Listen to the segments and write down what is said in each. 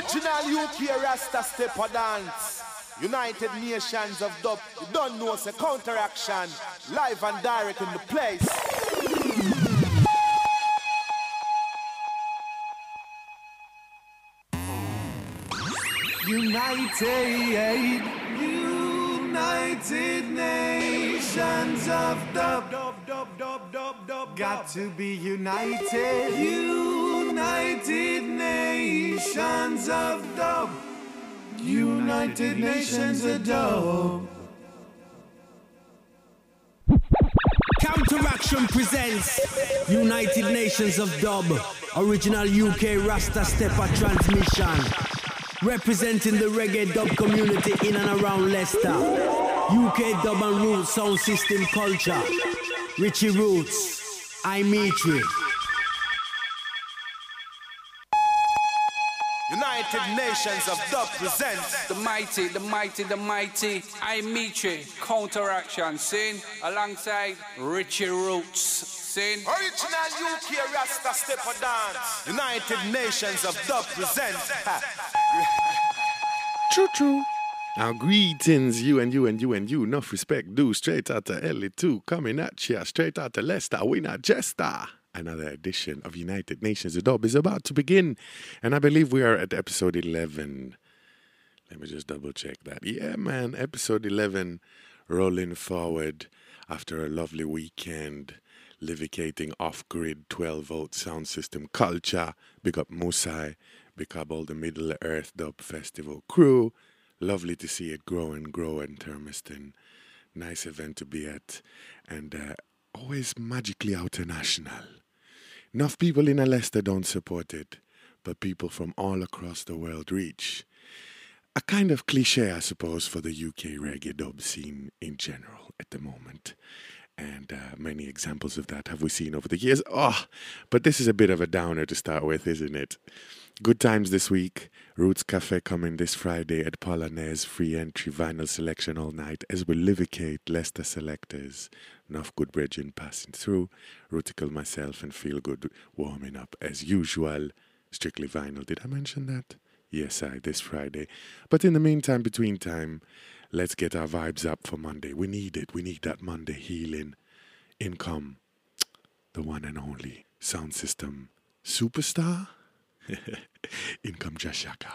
Original UK Rasta Stepper Dance. United Nations of Dub. You don't know it's a counteraction. Live and direct in the place. United Nations of Dub. Got to be united. United Nations of Dub. United Nations of Dub. Counteraction presents United Nations of Dub. Original UK Rasta Stepper transmission. Representing the reggae dub community in and around Leicester. UK dub and roots sound system culture. Richie Roots, Imitri. United Nations of Dub presents the mighty Imitri Counteraction, sing alongside Richie Roots, sing Original UK Rasta Stepper Dance. United Nations of Dub presents True. Now greetings, you. Enough respect due straight out to LA2, coming at ya straight out to Leicester. We not jester. Another edition of United Nations of Dub is about to begin, and I believe we are at episode 11. Let me just double check that. Yeah, man, episode 11, rolling forward after a lovely weekend, livicating off-grid 12-volt sound system culture. Big up Musai, big up all the Middle Earth Dub Festival crew. Lovely to see it grow in Termiston. Nice event to be at, and always magically international. Enough people in Leicester don't support it, but people from all across the world reach. A kind of cliche, I suppose, for the UK reggae dub scene in general at the moment. And many examples of that have we seen over the years. But this is a bit of a downer to start with, isn't it? Good times this week. Roots Cafe coming this Friday at Polonaise. Free entry vinyl selection all night as we livicate Leicester selectors. Enough good brethren passing through. Rootical myself and Feel Good warming up as usual. Strictly vinyl. Did I mention that? Yes, this Friday. But in the meantime, between time, let's get our vibes up for Monday. We need it. We need that Monday healing. In come the one and only sound system superstar. In come Jashaka.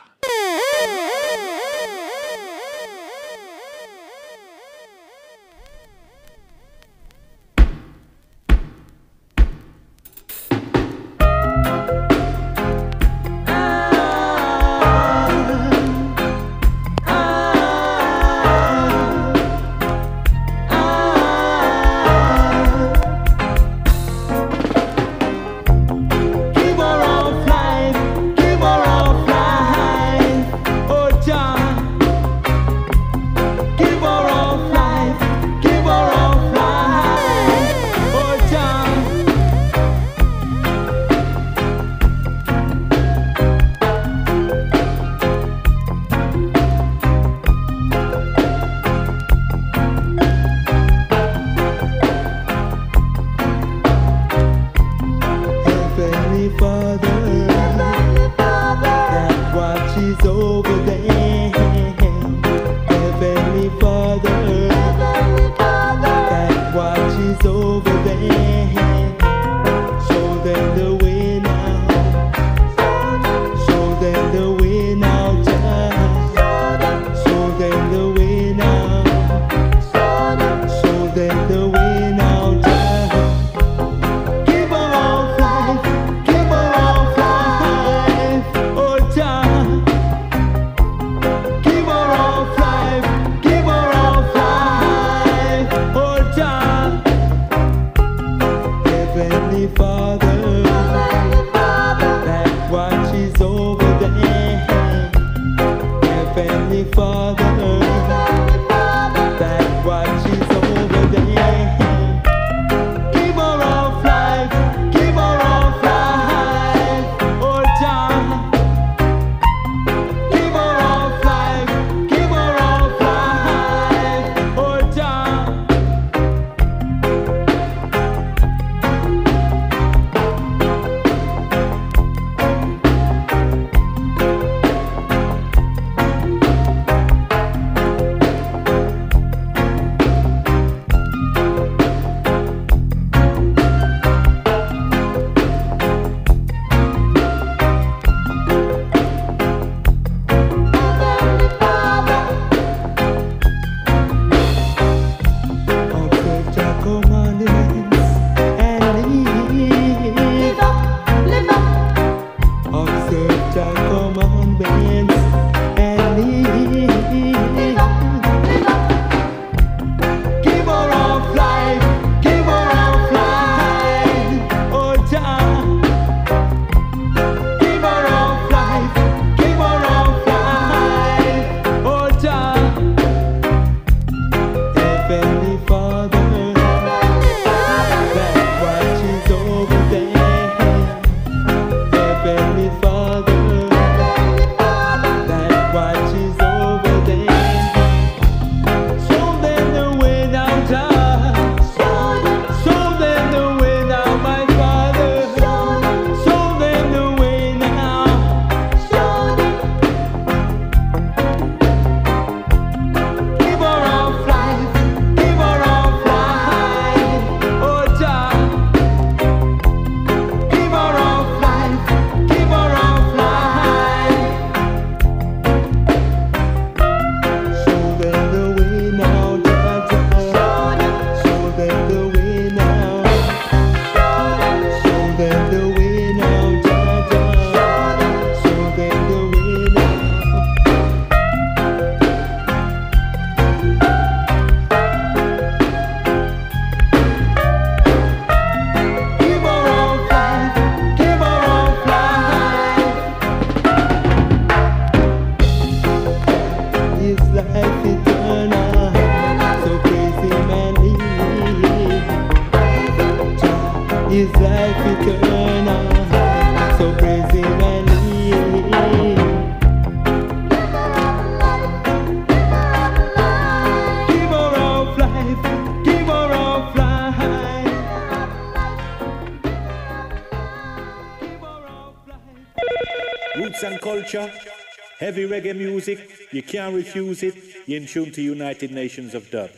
so crazy Melly. Give her off life, give her off life. Roots and culture, heavy reggae music, you can't refuse it. You're in tune to United Nations of Dub.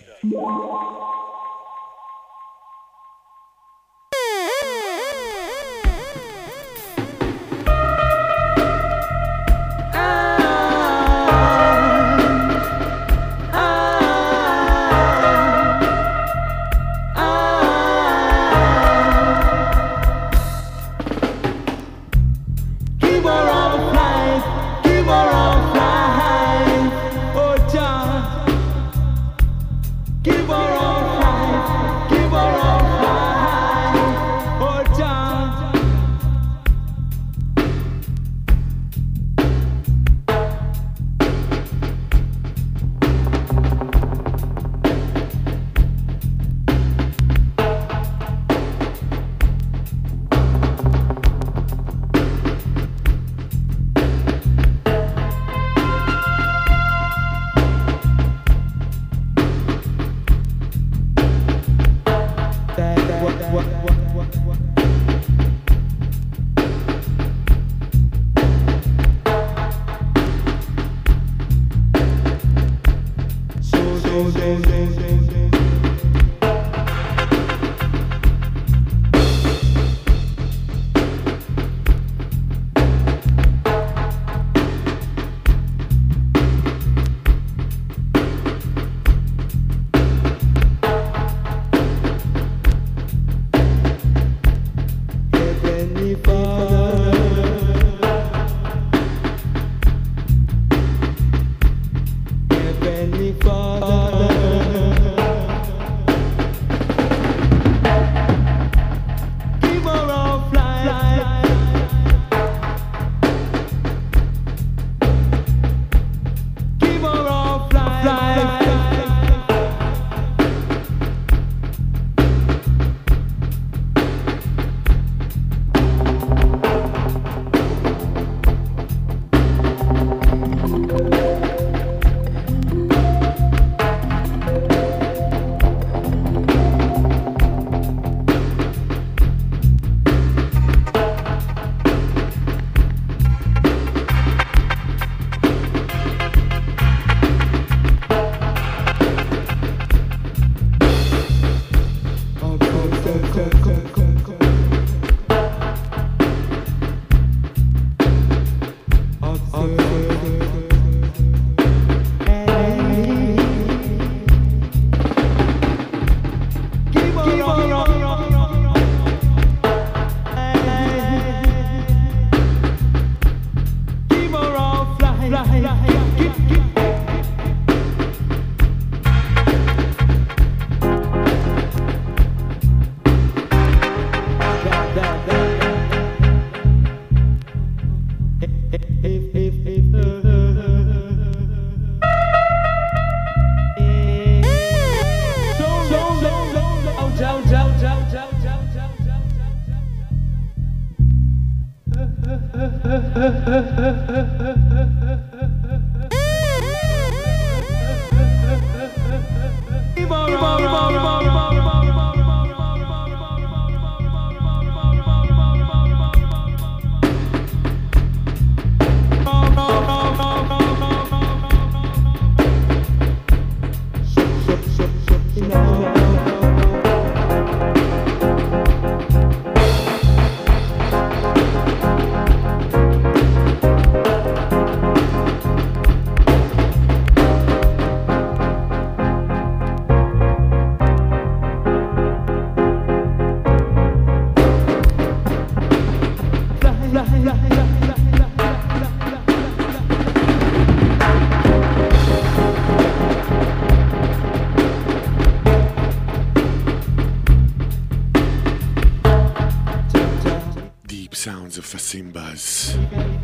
Sounds of Fasimbas.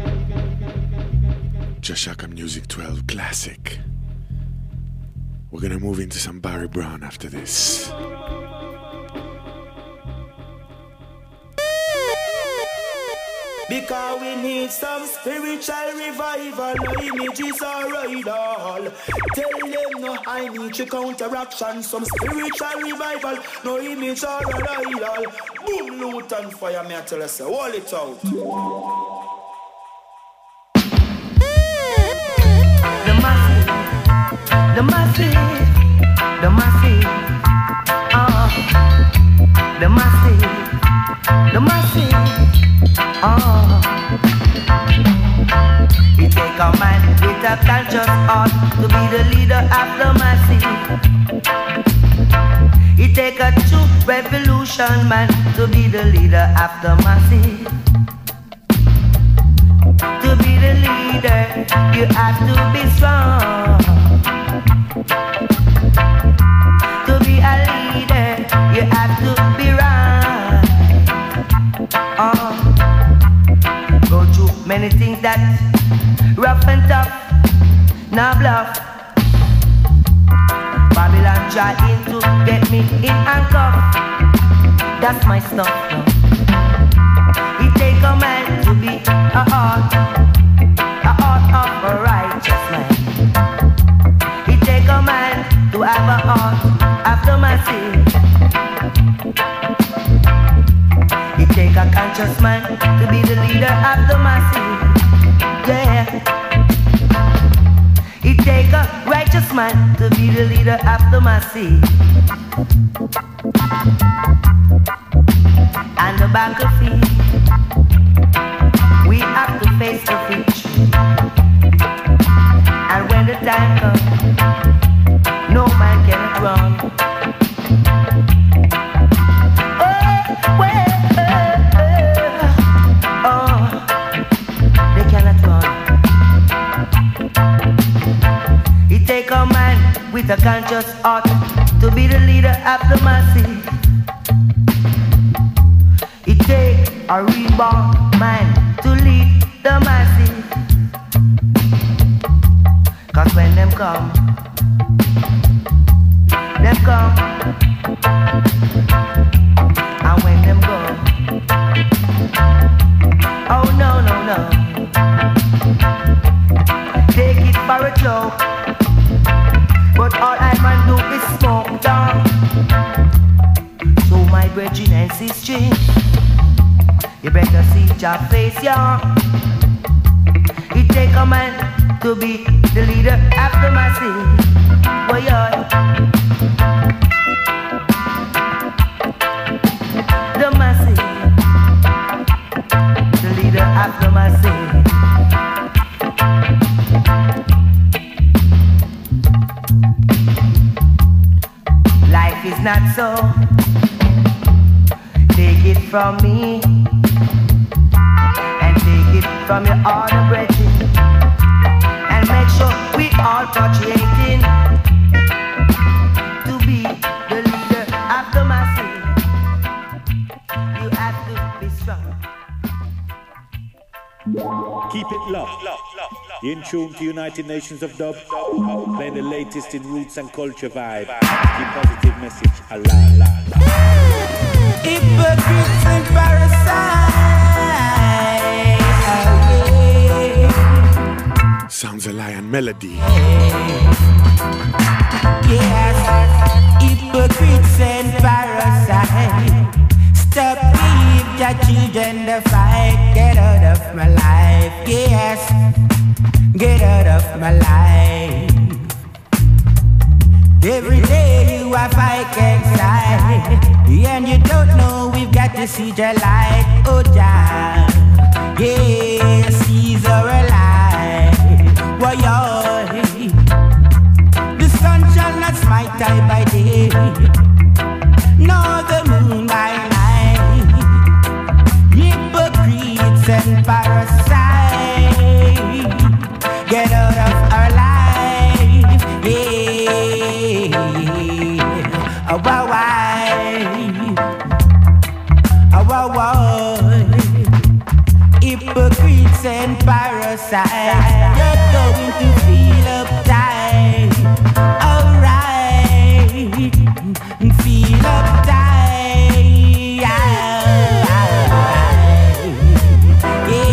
Jashaka Music 12 Classic. We're gonna move into some Barry Brown after this. Because we need some spiritual revival. No images or idol. Tell them no, I need to counteraction. Some spiritual revival. No image or idol. Boom, loot and fire. Me I tell you, say, hold it out. The massive, the massive, the massive, the massive, the massive, It take a man with a conscious heart to be the leader of the massive. It take a true revolution man to be the leader of the massive. To be the leader, you have to be strong. To be a leader, you have to be right. Go through many things that rough and tough, now bluff. Babylon trying to get me in handcuff. That's my stuff now. It take a man to be a heart of a righteous man. It take a man to have a heart of the massive. It take a conscious man to be the leader of the massive. Yeah. It take a righteous man to be the leader of the massive. And the battlefield, we have to face the future. And when the time comes, no man can run. They cannot run. It take a man with a conscious heart to be the leader of the massive. It take a reborn man to lead the massive. Cause when them come, and when them go, oh no, no, no. Take it for a joke, but all I man do is smoke down. So my brethren and sisters, you better see your face, y'all. It take a man to be the leader of the massive. Boy, the massive, the leader of the massive. Life is not so. Take it from me. Take it from your other brethren and make sure we all portraying to be the leader of the massive. You have to be strong. Keep it locked. In tune to United Nations of Dub, playing the latest in roots and culture vibe. Keep positive message alive. Hypocrites and parasites. Sounds a lion melody. Yes, hypocrites and parasites. Stop give your children the fight. Get out of my life. Yes, get out of my life. Every day you are fighting inside, and you don't know we've got to see the light. Oh, Jah, yes, he's alive. Why, the sun shall not smite I by day, nor the moon by night. Hypocrites and parasites, get out of our life. Yeah, hypocrites and parasites, you're going to feel uptight. Alright, feel uptight. Yeah.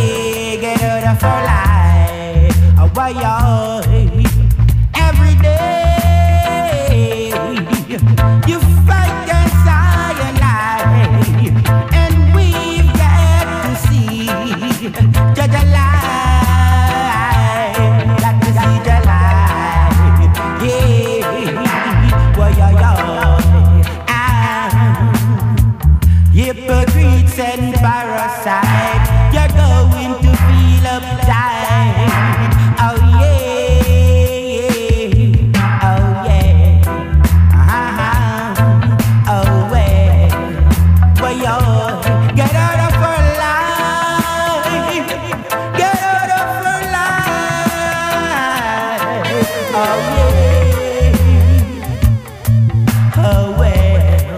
get a light, got to see the light. Yeah, boy, hypocrites and parasites, you're going to feel uptight. Oh yeah, oh yeah, oh yeah. Boy, get out of her life, get out of her life. Oh yeah, oh well.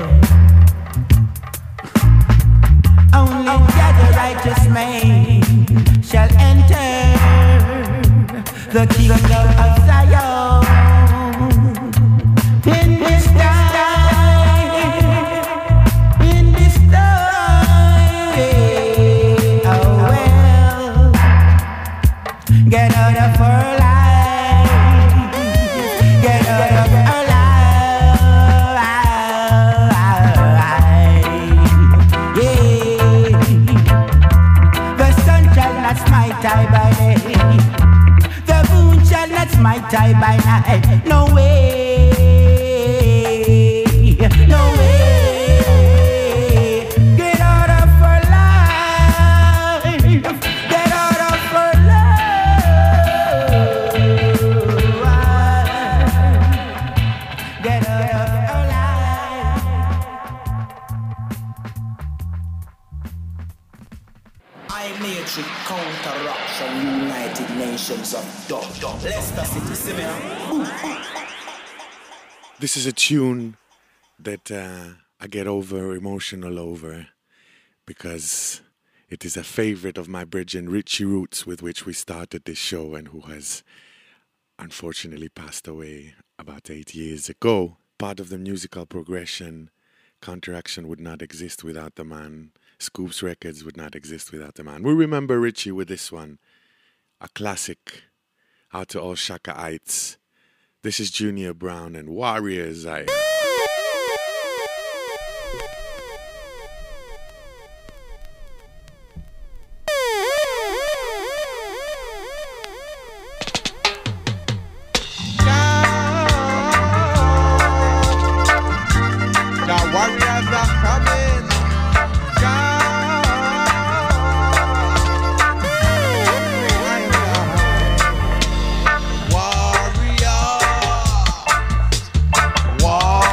Only the righteous man shall enter the kingdom of Zion. In this time, oh well, get out of her life, get out of her life, yeah. The sun shall not smite I by day, the moon shall not smite I by night. No way, no way. Get out of her life, get out of her life, get out of her life. I Matrix Counteraction, United Nations of Dub. Leicester City, Simmer. This is a tune that I get emotional over because it is a favorite of my brethren Richie Roots, with which we started this show and who has unfortunately passed away about 8 years ago. Part of the musical progression, Counteraction would not exist without the man. Scoops Records would not exist without the man. We remember Richie with this one, a classic, Out to All Shakaites. This is Junior Brown and Warriors. The warriors are coming. Warriors.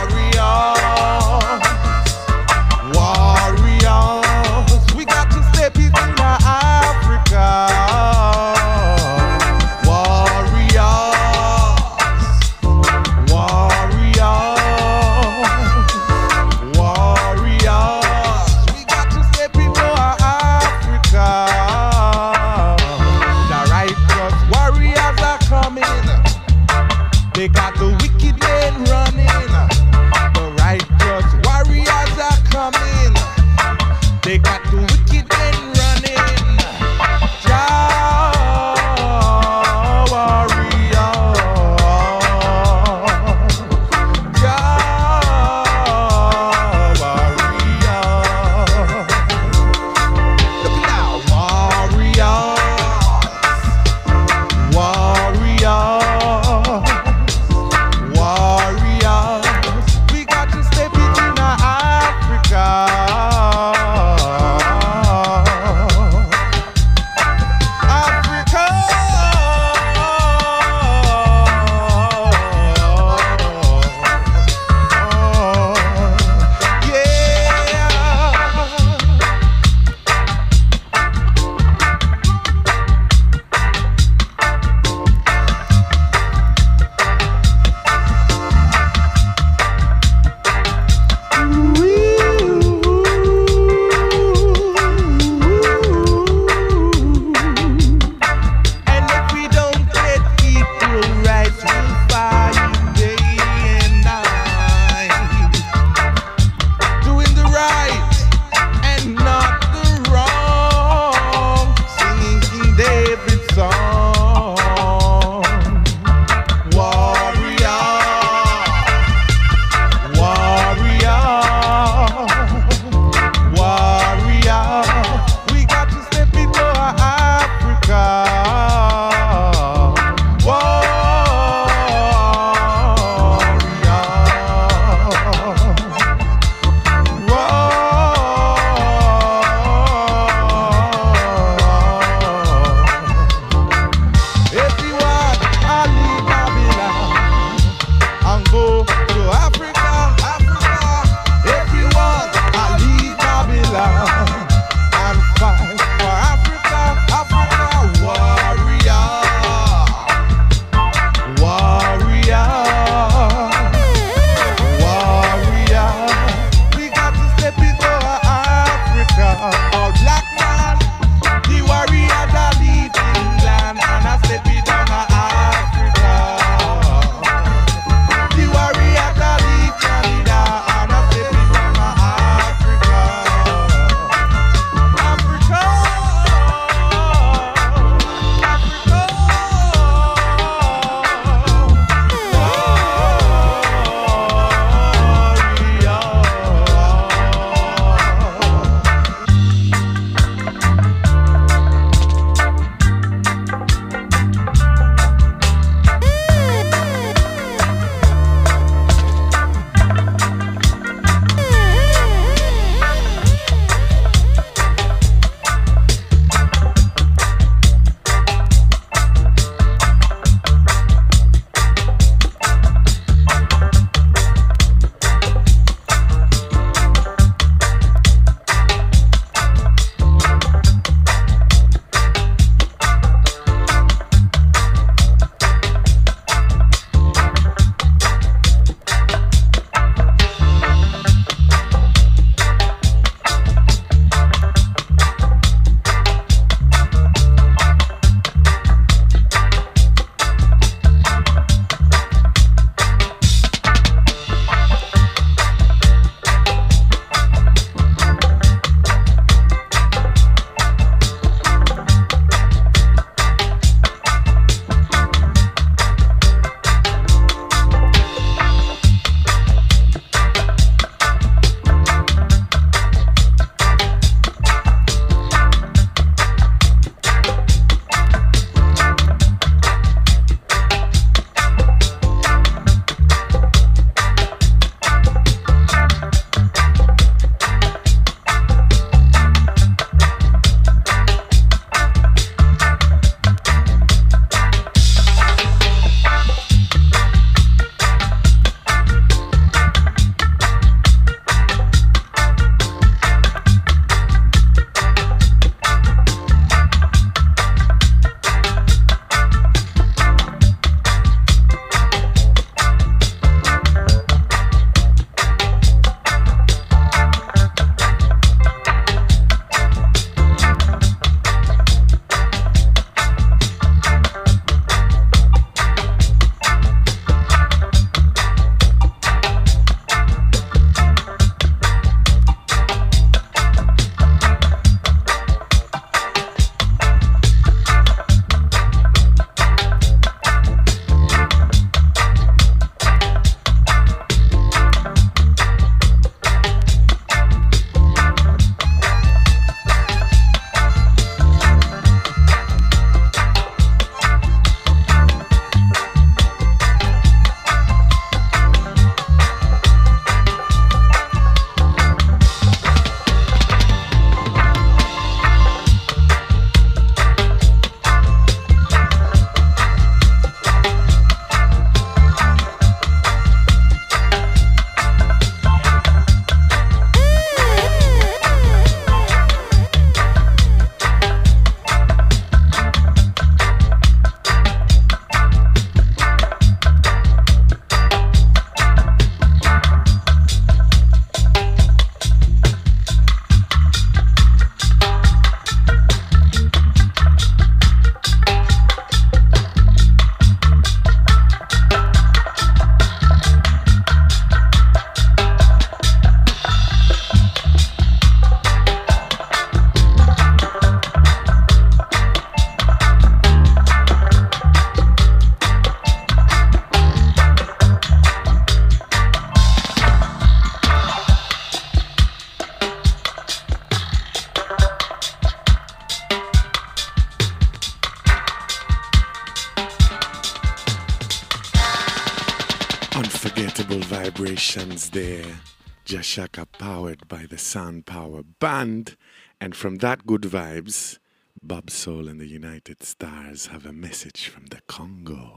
Unforgettable vibrations there. Jashaka powered by the Sound Power Band. And from that good vibes, Bob Soul and the United Stars have a message from the Congo.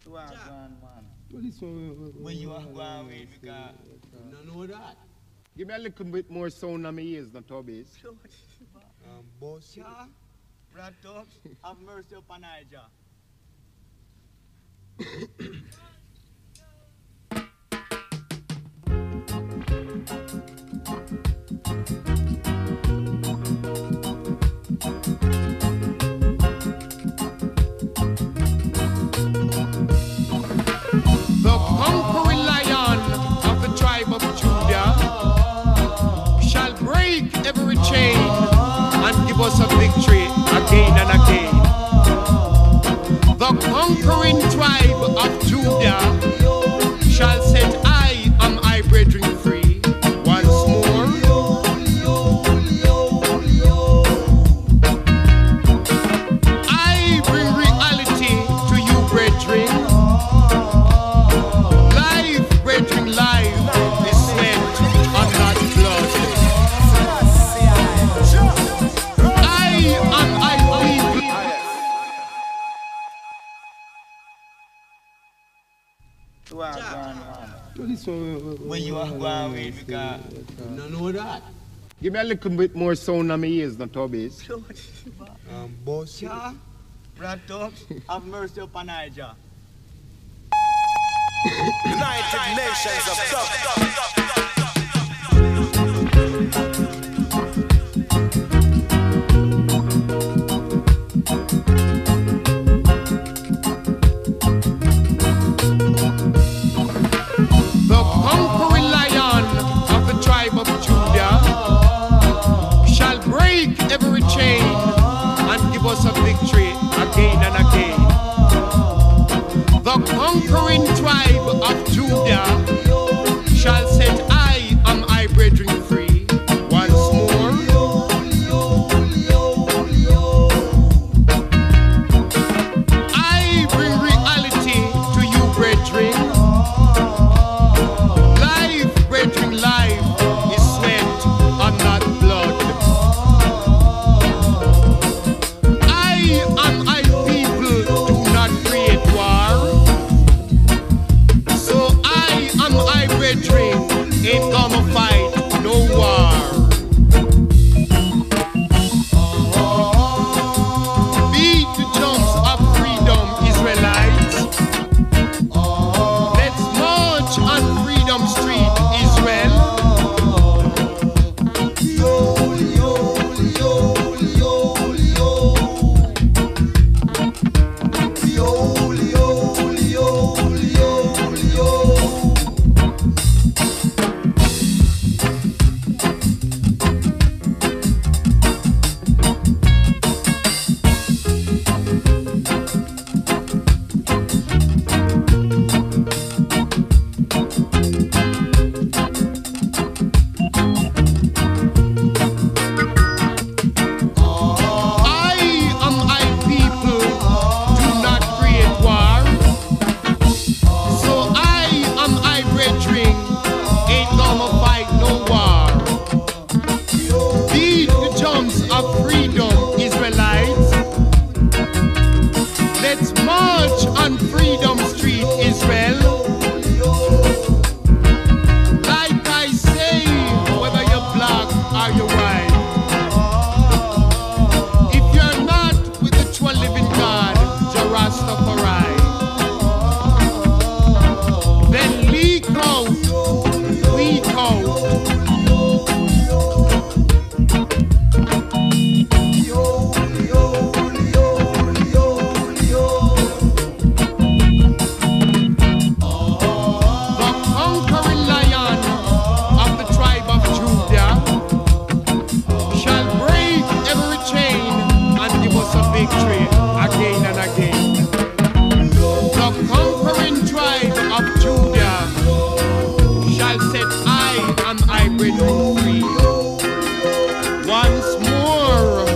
When you are going away, because you don't know that. Give me a little bit more sound on my ears, not Tobies. Boss. Rat up, have mercy upon Niger. The conquering lion of the tribe of Judah shall break every chain and give us a victory again and again. The conquering tribe of Judah shall set I brethren free once more. I bring reality to you, brethren. Life, brethren, life is sweat and not blood. When you are going away, because you don't know that. Give me a little bit more sound on my ears, not Tobies. Boss. Rat up, have mercy upon Niger. United Nations of Dub. The conquering lion of the tribe of Judah shall break every chain and give us a victory again and again. The conquering tribe of Judah shall set I brethren free once more. I bring reality to you, brethren. Life, brethren, life is sweat and not blood. I people do not create war. So I brethren ain't gonna fight no war. Beat the drums of freedom, Israelites. Let's march on Freedom Street, Israel. I people do not create war. So I brethren ain't gonna fight no war. Beat the drums of freedom, Israelites. Let's march on Freedom Street, Israel. Like I say, whether you're black or you're white. If you're not with the true living God, Jah Rastafari, then leak out, weak out. The conquering lion of the tribe of Judah shall break every chain and give us a victory again and again. The conquering tribe of Judah shall set I brethren free once more.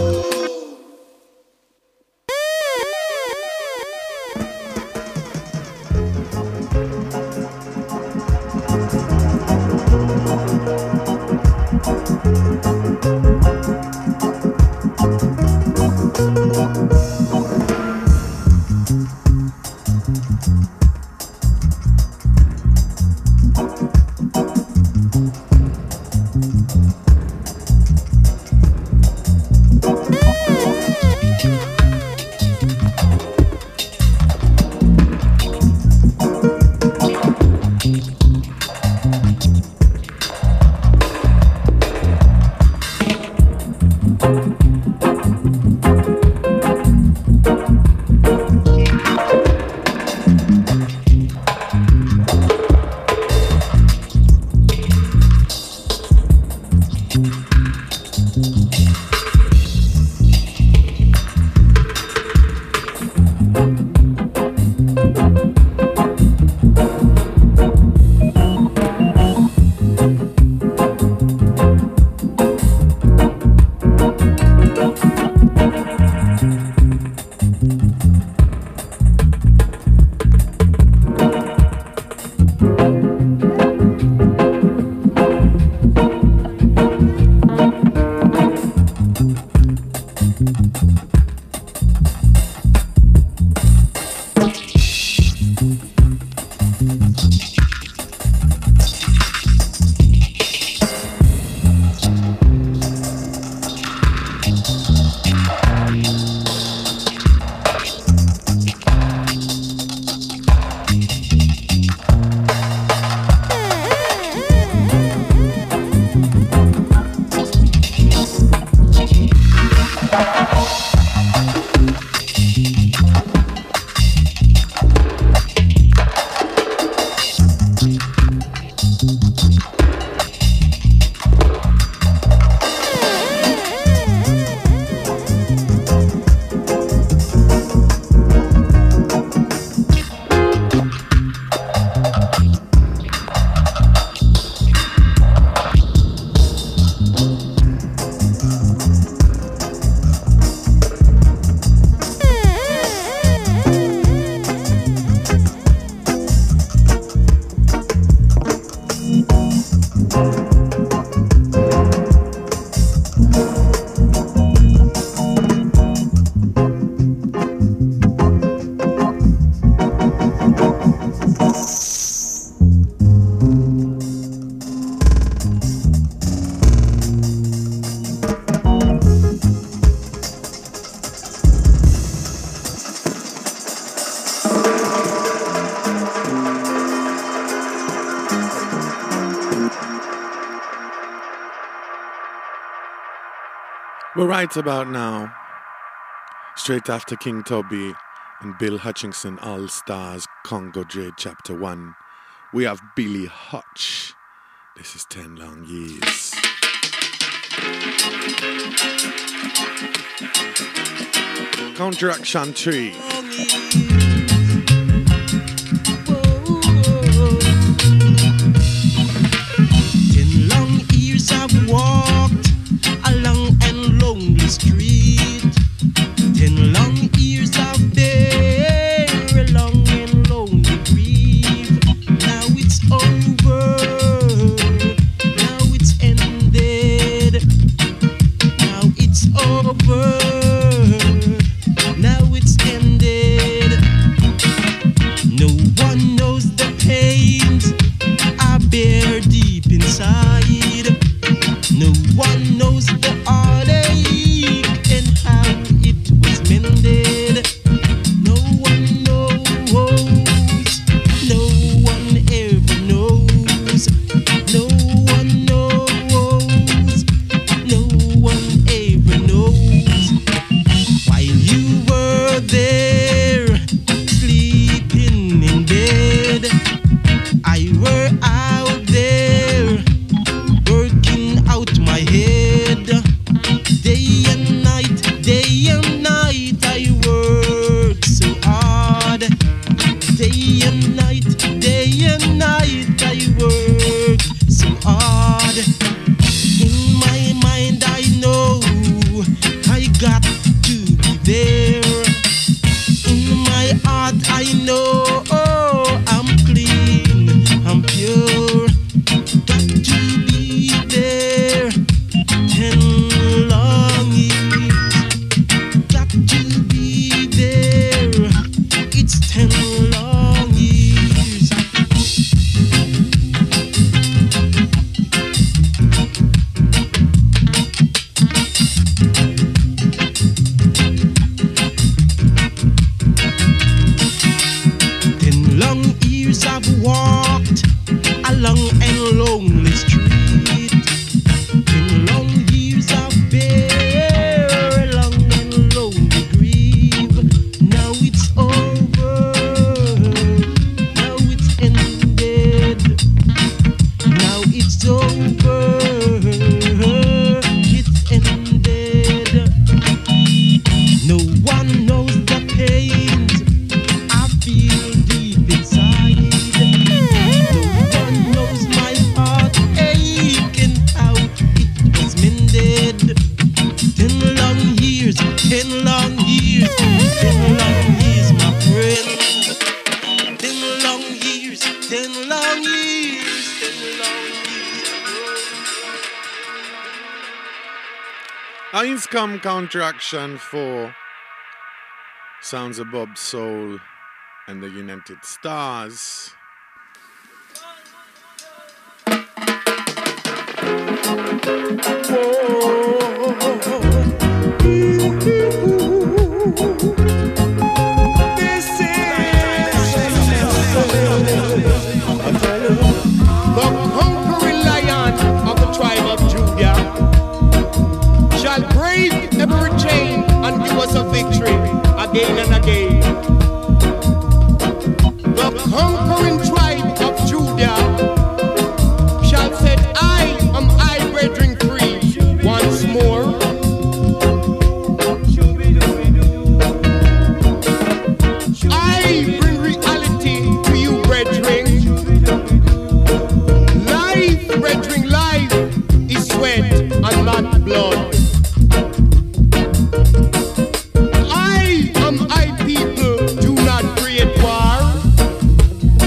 But right about now, straight after King Tubby and Bill Hutchinson All Stars Congo Dre Chapter 1, we have Billy Hutch. This is 10 Long Years. Counteraction 3. 10 long years I've walked along and lonely street. 10 long years I've been along and lonely grief. Now it's over. Now it's ended. Now it's over. Now it's ended. No one knows the pains I bear deep inside. No one knows the heartache and how it was mended. No one knows. No one ever knows. No one knows. No one ever knows. While you were there, sleeping in bed, I were out there, working out my head. Day and night, I work so hard. Day and night, I work so hard. In my mind, I know I got to be there. In my heart, I know I'm clean, I'm pure. Got to be there. 10 long years. Got to be there. It's 10 long years. 10 long years I've walked along and lonely street. 10 long years I've been along and lonely grief. Now it's over. Now it's ended. Now it's over. It's ended. No one knows the pains I feel deep inside. No one knows my heartache and how it was mended. 10 long years, 10 long years, 10 long years, my friend. 10 long years, 10 long years, 10 long years. Eins come Counteraction 4. Sounds of Bob Soul and the United Stars. The conquering lion of the tribe of Judah shall break every chain and give us a victory again and again. The conquering tribe of Judah shall set I, brethren, free once more. I bring reality to you, brethren. Life, brethren, life is sweat and not blood. I people, do not create war.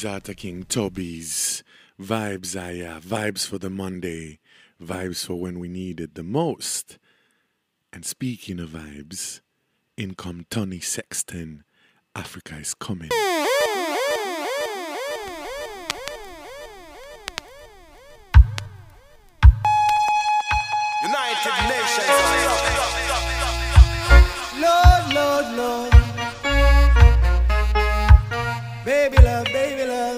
Vibes out of King Toby's. Vibes are yeah. Vibes for the Monday. Vibes for when we need it the most. And speaking of vibes, in come Tony Sexton. Africa is coming. United Nations. Lord, Lord, Lord. Baby love, baby love.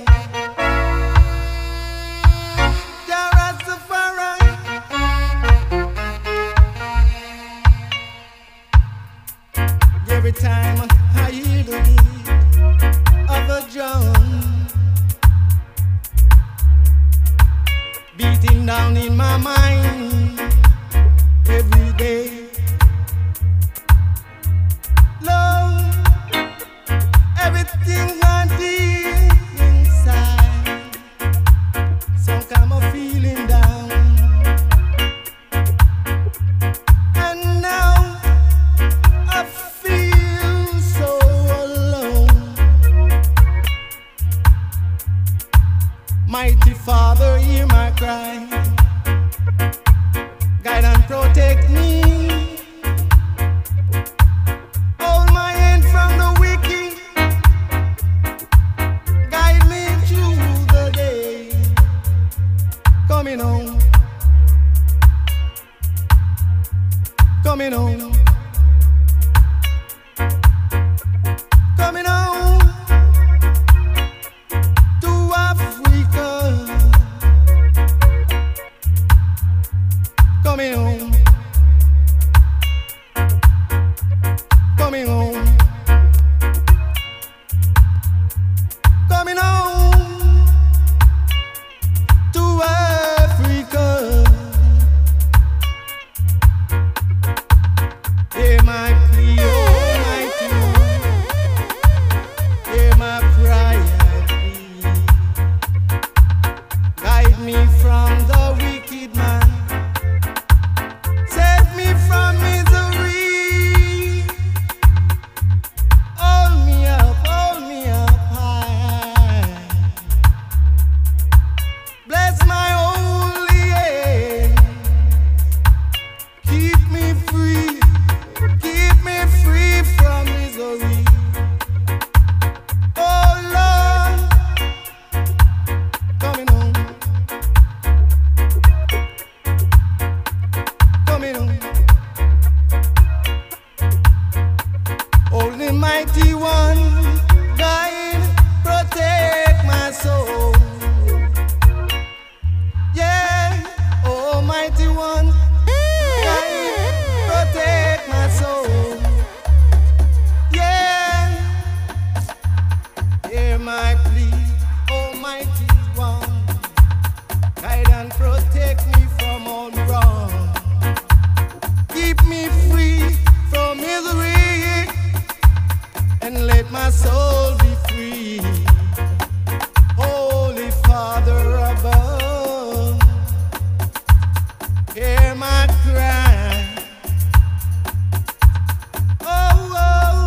Jah Rastafari. Every time I hear the beat of a drum beating down in my mind every day. Love, everything I deep inside, some kind of feeling down. And now I feel so alone. Mighty Father, hear my cry. Guide and protect me. Hold my hand from the wicked. Guide me through the day. Coming home. Coming home. Coming home to Africa. Coming home. Coming home. Coming home to Africa. Hear my plea, Almighty One. Hear my cry, I plead. Guide me from the wicked man. Save me from misery. Hold me up high. Bless my holy hand. Keep me free from misery. Oh Lord, coming home. Coming home. Holy Mighty One, guide, protect my soul. Yeah, Almighty One, guide, protect my soul. Yeah, hear my plea, Almighty One, guide and protect me from all wrong. Keep me free from misery and let my soul be free. Holy Father above, hear my cry. Oh,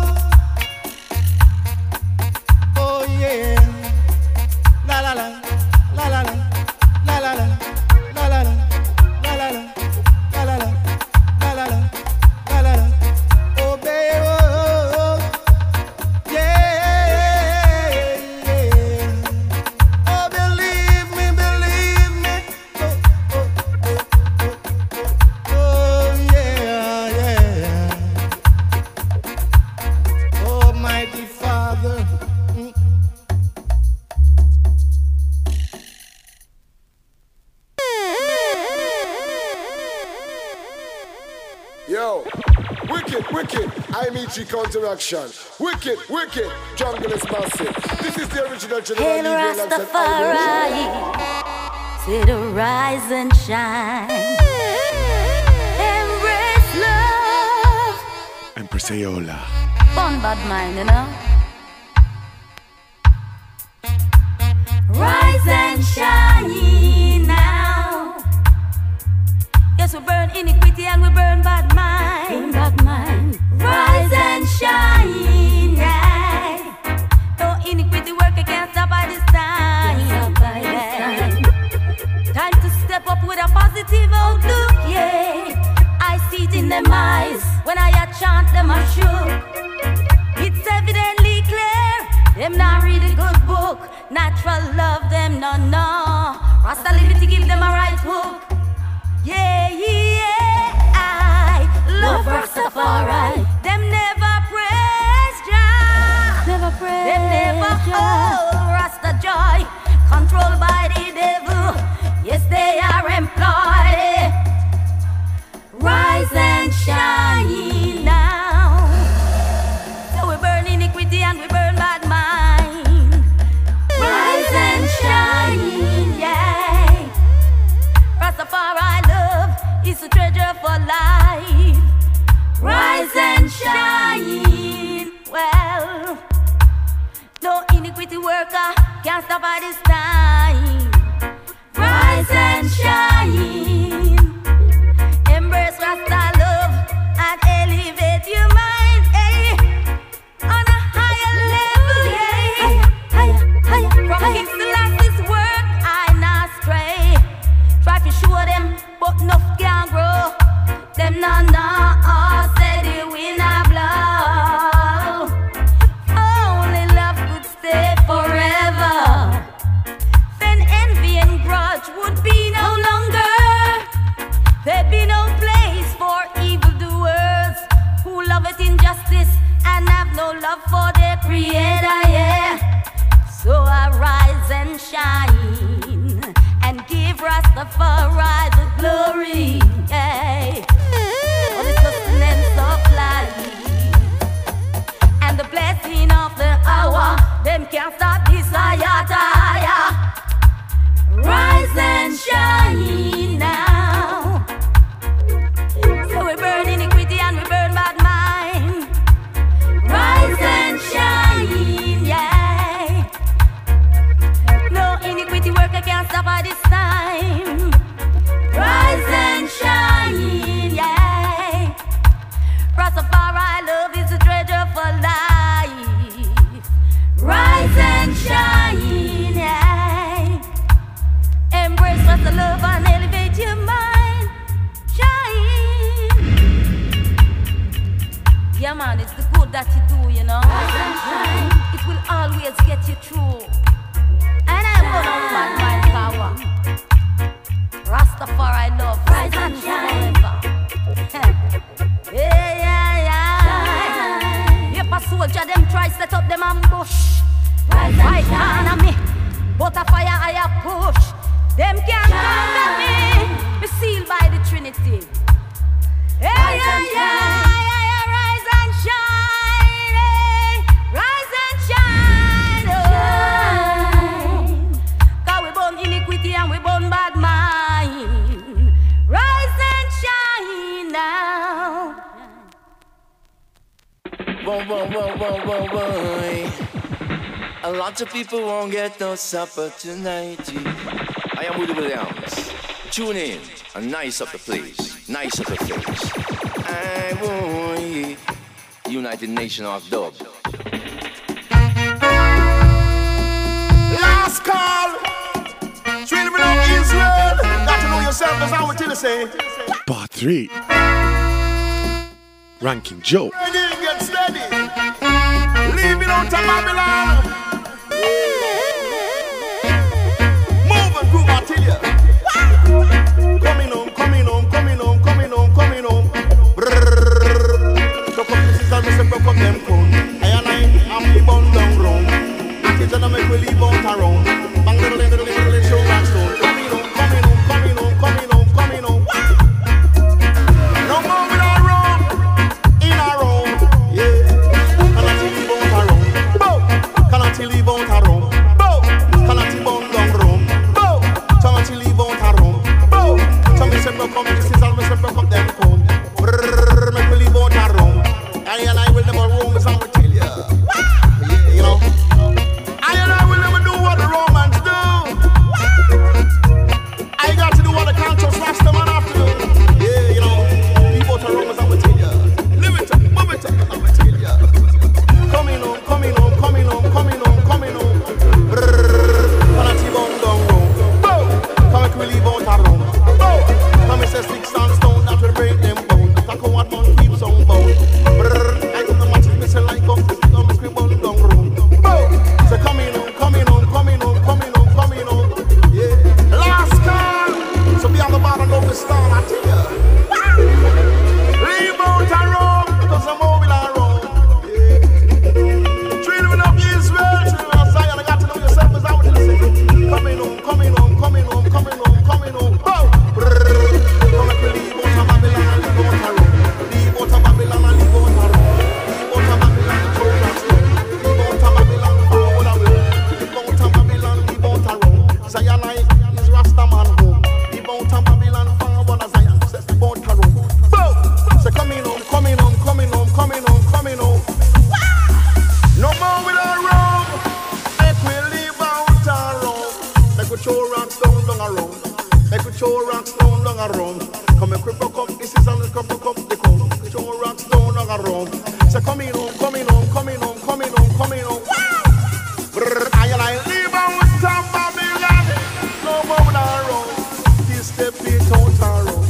oh yeah. La la la, la la la, la la la, la la la, la la la, la la la, la la la, la la la. Oh baby, oh yeah, yeah. Oh believe me, believe me. Oh yeah, yeah. Almighty Father. Yo, wicked, IMG counteraction. Wicked, jungle is massive. This is the original General Hail Rastafari, see the rise and shine. Embrace love. Empress Ayola. Fun bad mind, you know. Rise and shine now. Yes, we burn iniquity and we burn bad mind. Bad mind. Rise and shine. Yeah. No iniquity work against us by this time. them eyes. When I a chant them a shook. It's evidently clear. Them not read a good book. Natural love them no. Rasta liberty give them a right hook. Yeah. I love Rastafari. Them never praise Jah. Never praise. Them never Rasta joy. Controlled by the devil. Yes, they are employed. Rise and shine now. So we burn iniquity and we burn bad mind. Rise and shine, yeah. Rastafari love is a treasure for life. Rise and shine. Well, no iniquity worker can't stop by this time. Rise and shine. Embrace Rasta love and elevate your mind, on a higher level, higher. From King Selassie's work, I not stray. Try to show them, but enough can grow. Them said it will not blow. Only love could stay forever. Then envy and grudge would be no longer. There'd be no place for evildoers who love it injustice and have no love for their creator, yeah. So I rise and shine and give Rastafari the glory, yeah. For the sustenance of life and the blessing of the hour. Them can't stop this ayataya. Rise and shine now. So we burn iniquity and we burn bad mind. Rise and shine, yeah. No iniquity worker can't stop at this time. Rise and shine, yeah. Rastafari love is a treasure for life. Rise and shine, yeah. Embrace Rasta love and elevate your mind. Shine. Yeah, man, it's the good that you do, you know. It will always get you through. And I will not bad mind power. Rastafari love. Rise and shine. Yeah. If a soldier them try set up them ambush. Right hand on me, but a fire I a push. Them can't conquer me. Be sealed by the Trinity. Yeah. Rise and shine, rise and shine, Cause we burn iniquity and we burn bad mind. Rise and shine now. Whoa. A lot of people won't get no supper tonight. I am Woody Williams. Tune in and nice up the place, nice up the face. I want United Nations of Dub. Last call. Children of Israel. Got to know yourself as I would tell you say. Part 3. Ranking Joe. Ready, get steady. Leave it out to Babylon. Move and groove, I tell you. Coming home. Look up the system, Mr. Broke up them cone. I am the bun down round. Kids and I make we leave out around. Bang little show and stone. Coming home. No more without room. In a room, yeah. And I see leave out around. Boom. Can I I is Rastaman home. He bound to Babylon far one as I am. Say bound to Rome. Boom! Say coming home, coming home, coming home, coming home, coming home. No more with our Rome. Make we leave out our Rome. Make we throw rocks down a Rome. Make we throw rocks down a Rome. Come and cripple cup, this is on the cup the come. Throw rocks down a Rome. Say coming home, coming home, coming home, coming home, coming home. I leave out of Babylon. No more with our Rome. This step it out our Rome.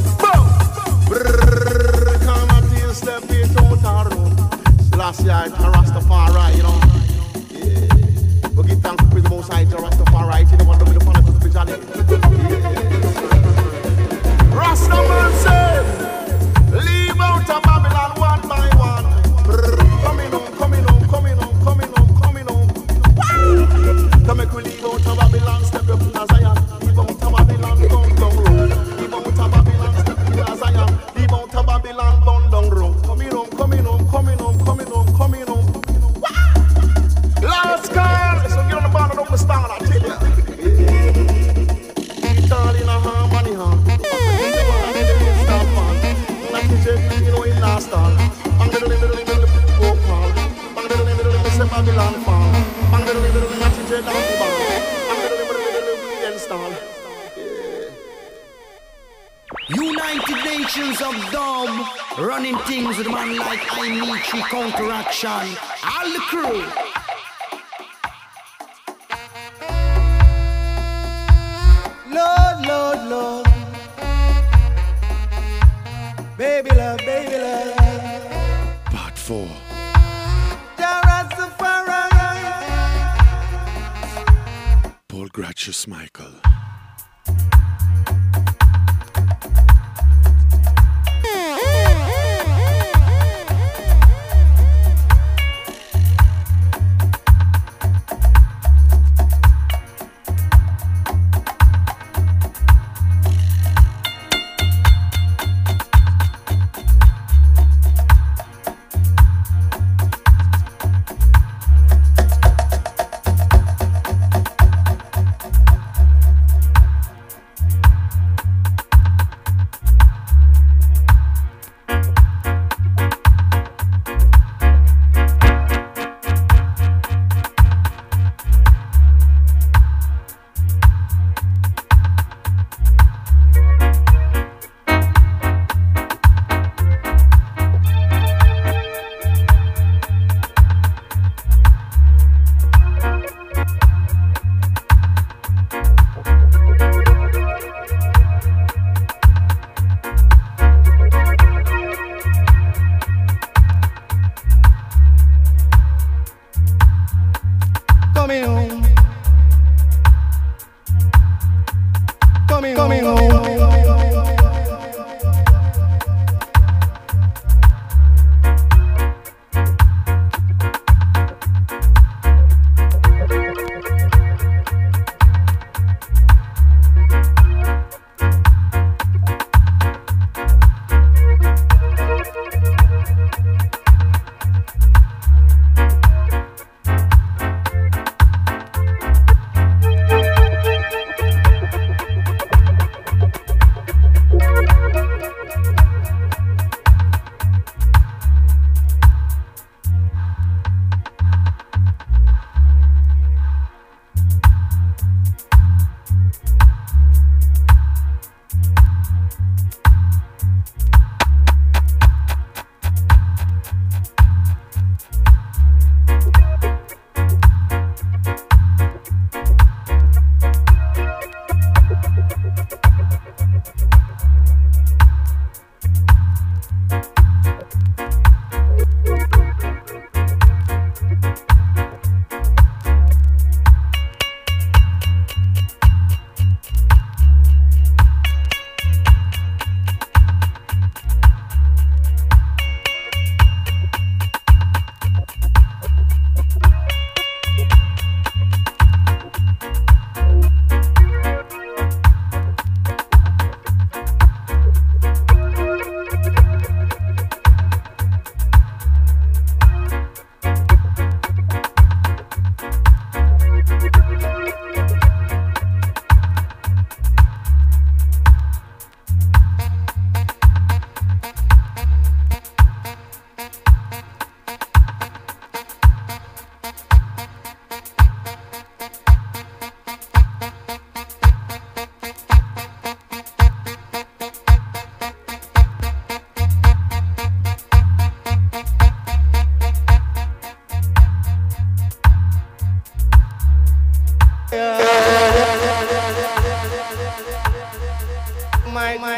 Come on, this step it out our Rome. Last year, Rastafari, you know. Yeah. We give thanks to the Most High, Rastafari, you know what the fun of the speciality. Rastaman said, leave out of Babylon one by one. Coming home, coming home, coming home, coming home, coming home. Come make we leave out of Babylon, step up to Zion. Leave out of Babylon, down road. Leave out of Babylon, step up to Zion. Leave out of Babylon, down road. Coming home, coming home, coming home, coming home, coming home. Last call, so get on the band and open the stand, I tell you. It's all in a harmony, huh? You know, in last all. Bang the little folk fall. Bang the little Babylon fall. Bang the little TJ down the bar. Bang the little install. United Nations of Dub, running things with a man like Imichi Counteraction. All the crew. Lord, Lord, Lord. Baby love, baby love. Part 4. Paul Gratius Michael.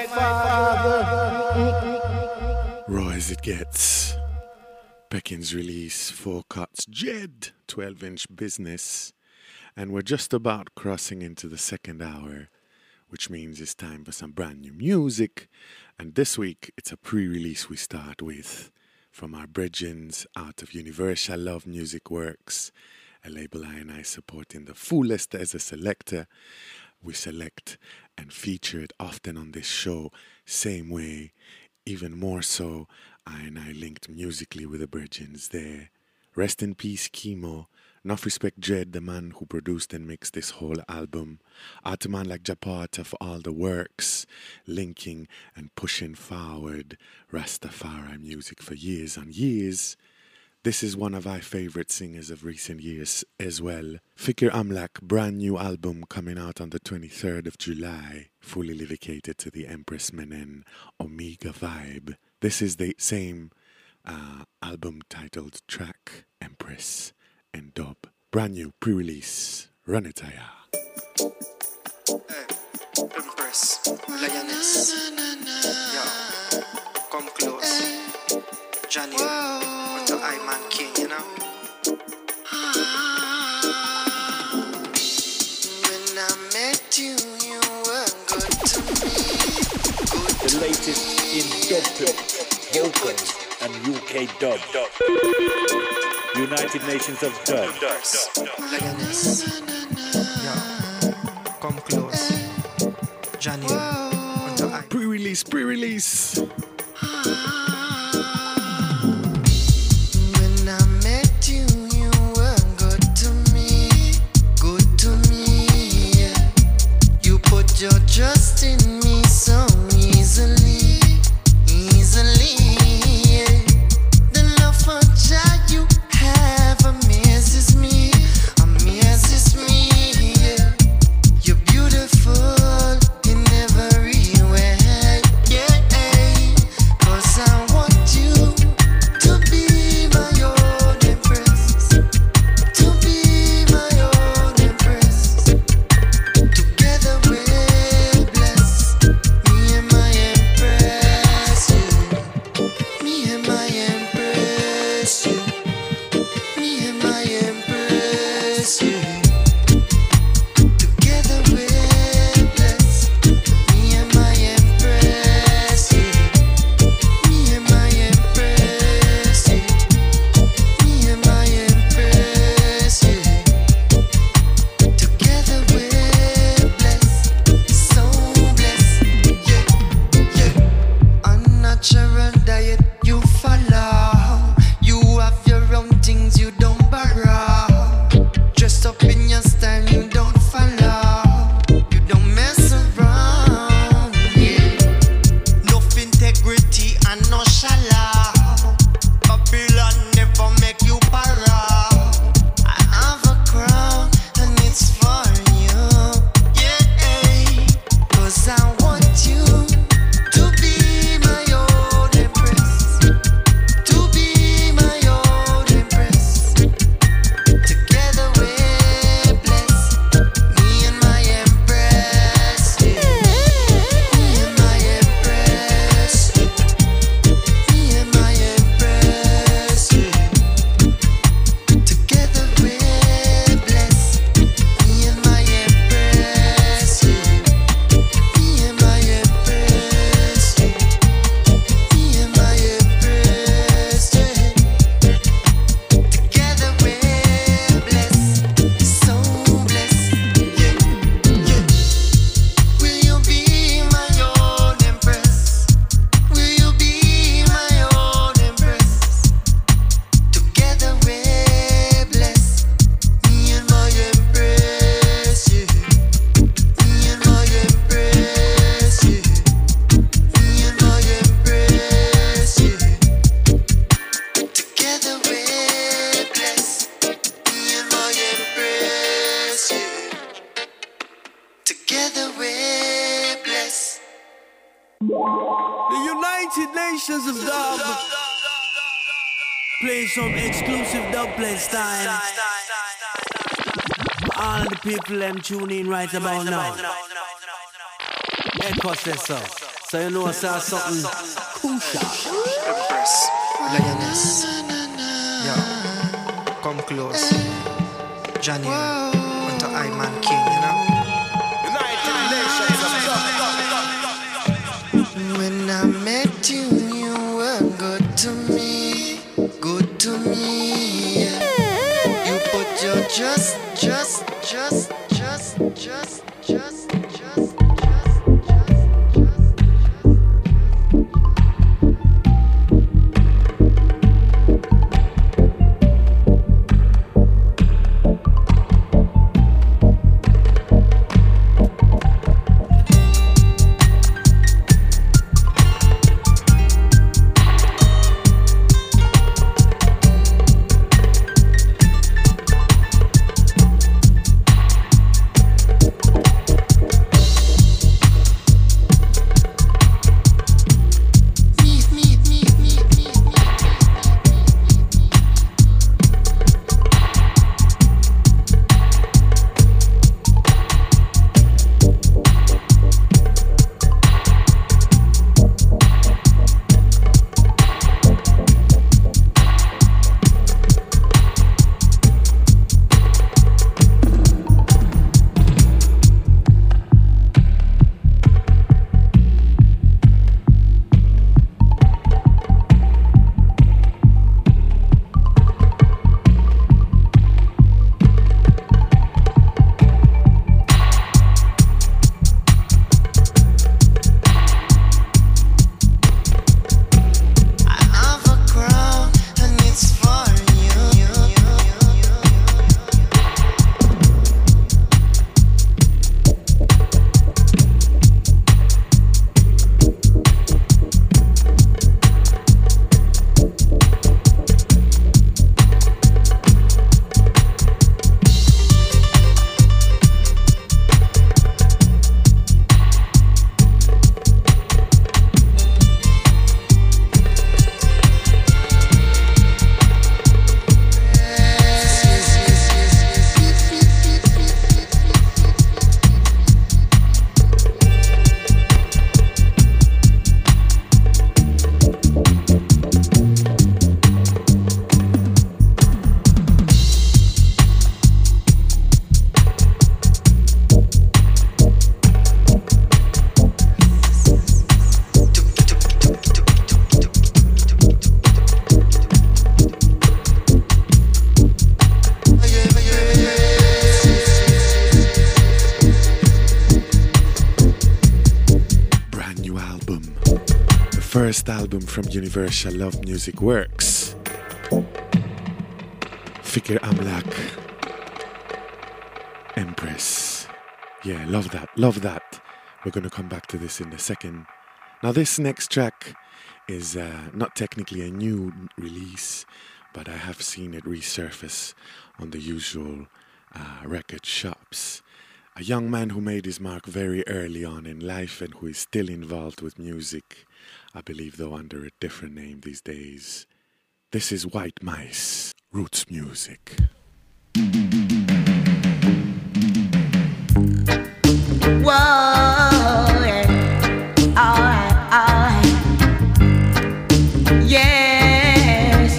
my father. Raw as it gets. Beckins release 4 cuts, Jed, 12-inch business. And we're just about crossing into the second hour, which means it's time for some brand new music. And this week, it's a pre-release we start with from our brethrens out of Universal Love Music Works, a label I supporting the fullest as a selector. We select and feature it often on this show, same way, even more so. I linked musically with the brethrens there. Rest in peace, Chemo. Enough respect, Jed, the man who produced and mixed this whole album. Out a man like Japata for all the works, linking and pushing forward Rastafari music for years and years. This is one of our favorite singers of recent years as well. Fikir Amlak, brand new album coming out on the 23rd of July, fully lyricated to the Empress Menen Omega vibe. This is the same album titled track, Empress and Dub. Brand new pre-release. Run it, Aya. Empress, Lioness, yeah, come close. Johnny, what's the I-Man King, you know? When I met you, you were good to me. The latest in dub play, vocals, and UK dub. United Nations of Dub. Lioness, yeah, come close. Johnny, what's the I-Man? Pre-release. When I met you, you were good to me. Yeah. You put your trust in me so easily. Yeah. The love for Jah you have amazes me. Yeah. You're beautiful in every way. Yeah. 'Cause I want you to be my own empress. To be my own empress. Together we're blessed. Me and my empress. Me and my empress. Me and my empress. Together we're blessed. Me and my empress. Me and my empress. Me and my empress. Together we're blessed. So blessed. Yeah. Unnatural diet you follow. You have your own things you don't borrow. Dressed up in your style you don't follow. You don't mess around. Yeah. No integrity and no shallow. Babylon never make you para. I have a crown and it's for you. Yeah. 'Cause I want you to be my own empress. To be my own empress. Together we're blessed. Me and my empress. Me and my empress. Me and my empress. Together we're blessed. Me and my empress. Me and my empress. Me and my empress. Together we're blessed. So blessed. Yeah. Will you be my own empress? Will you be my own empress? Together we're blessed. Me and my empress. Me and my empress. Me and my empress. Together we're blessed. Me and my empress. Together we're blessed. The United Nations of Dub. Play some exclusive dub play style. All the people them tune in right about now. Echo says so. So you know I saw something crucial. Empress, Lioness. Yo, come close. Johnny, unto I Man King, you know. United Nations of Dub. When I met you, you were good to me. Good to me. You put your just. First album from Universal Love Music Works. Fikir Amlak. Empress. Yeah, love that, love that. We're going to come back to this in a second. Now this next track is not technically a new release, but I have seen it resurface on the usual record shops. A young man who made his mark very early on in life and who is still involved with music, I believe though under a different name these days. This is White Mice, Roots Music. Whoa, yeah. Alright. Yes.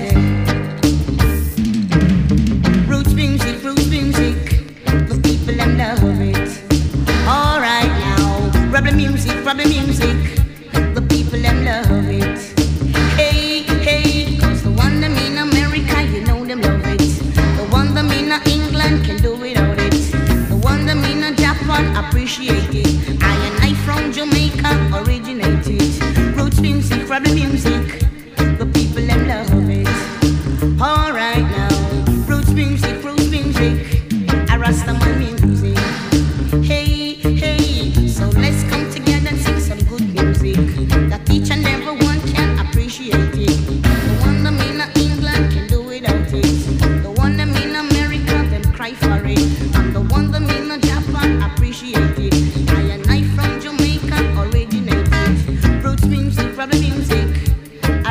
Roots music, the people them love it. Alright now, problem music, the people them love it. Hey, cause the one them in America, you know them love it. The one them in England can do without it. The one them in Japan appreciate it. I from Jamaica originated. Roots music, problem music, the people them love it. Alright now, roots music, a Rastaman music. Hey, so let's come together and sing some good music that each and every one can appreciate it. The one that in England can do without it. The one that in America them cry for it. And the one that in Japan appreciate it. I from Jamaica originated. Roots music, problem music,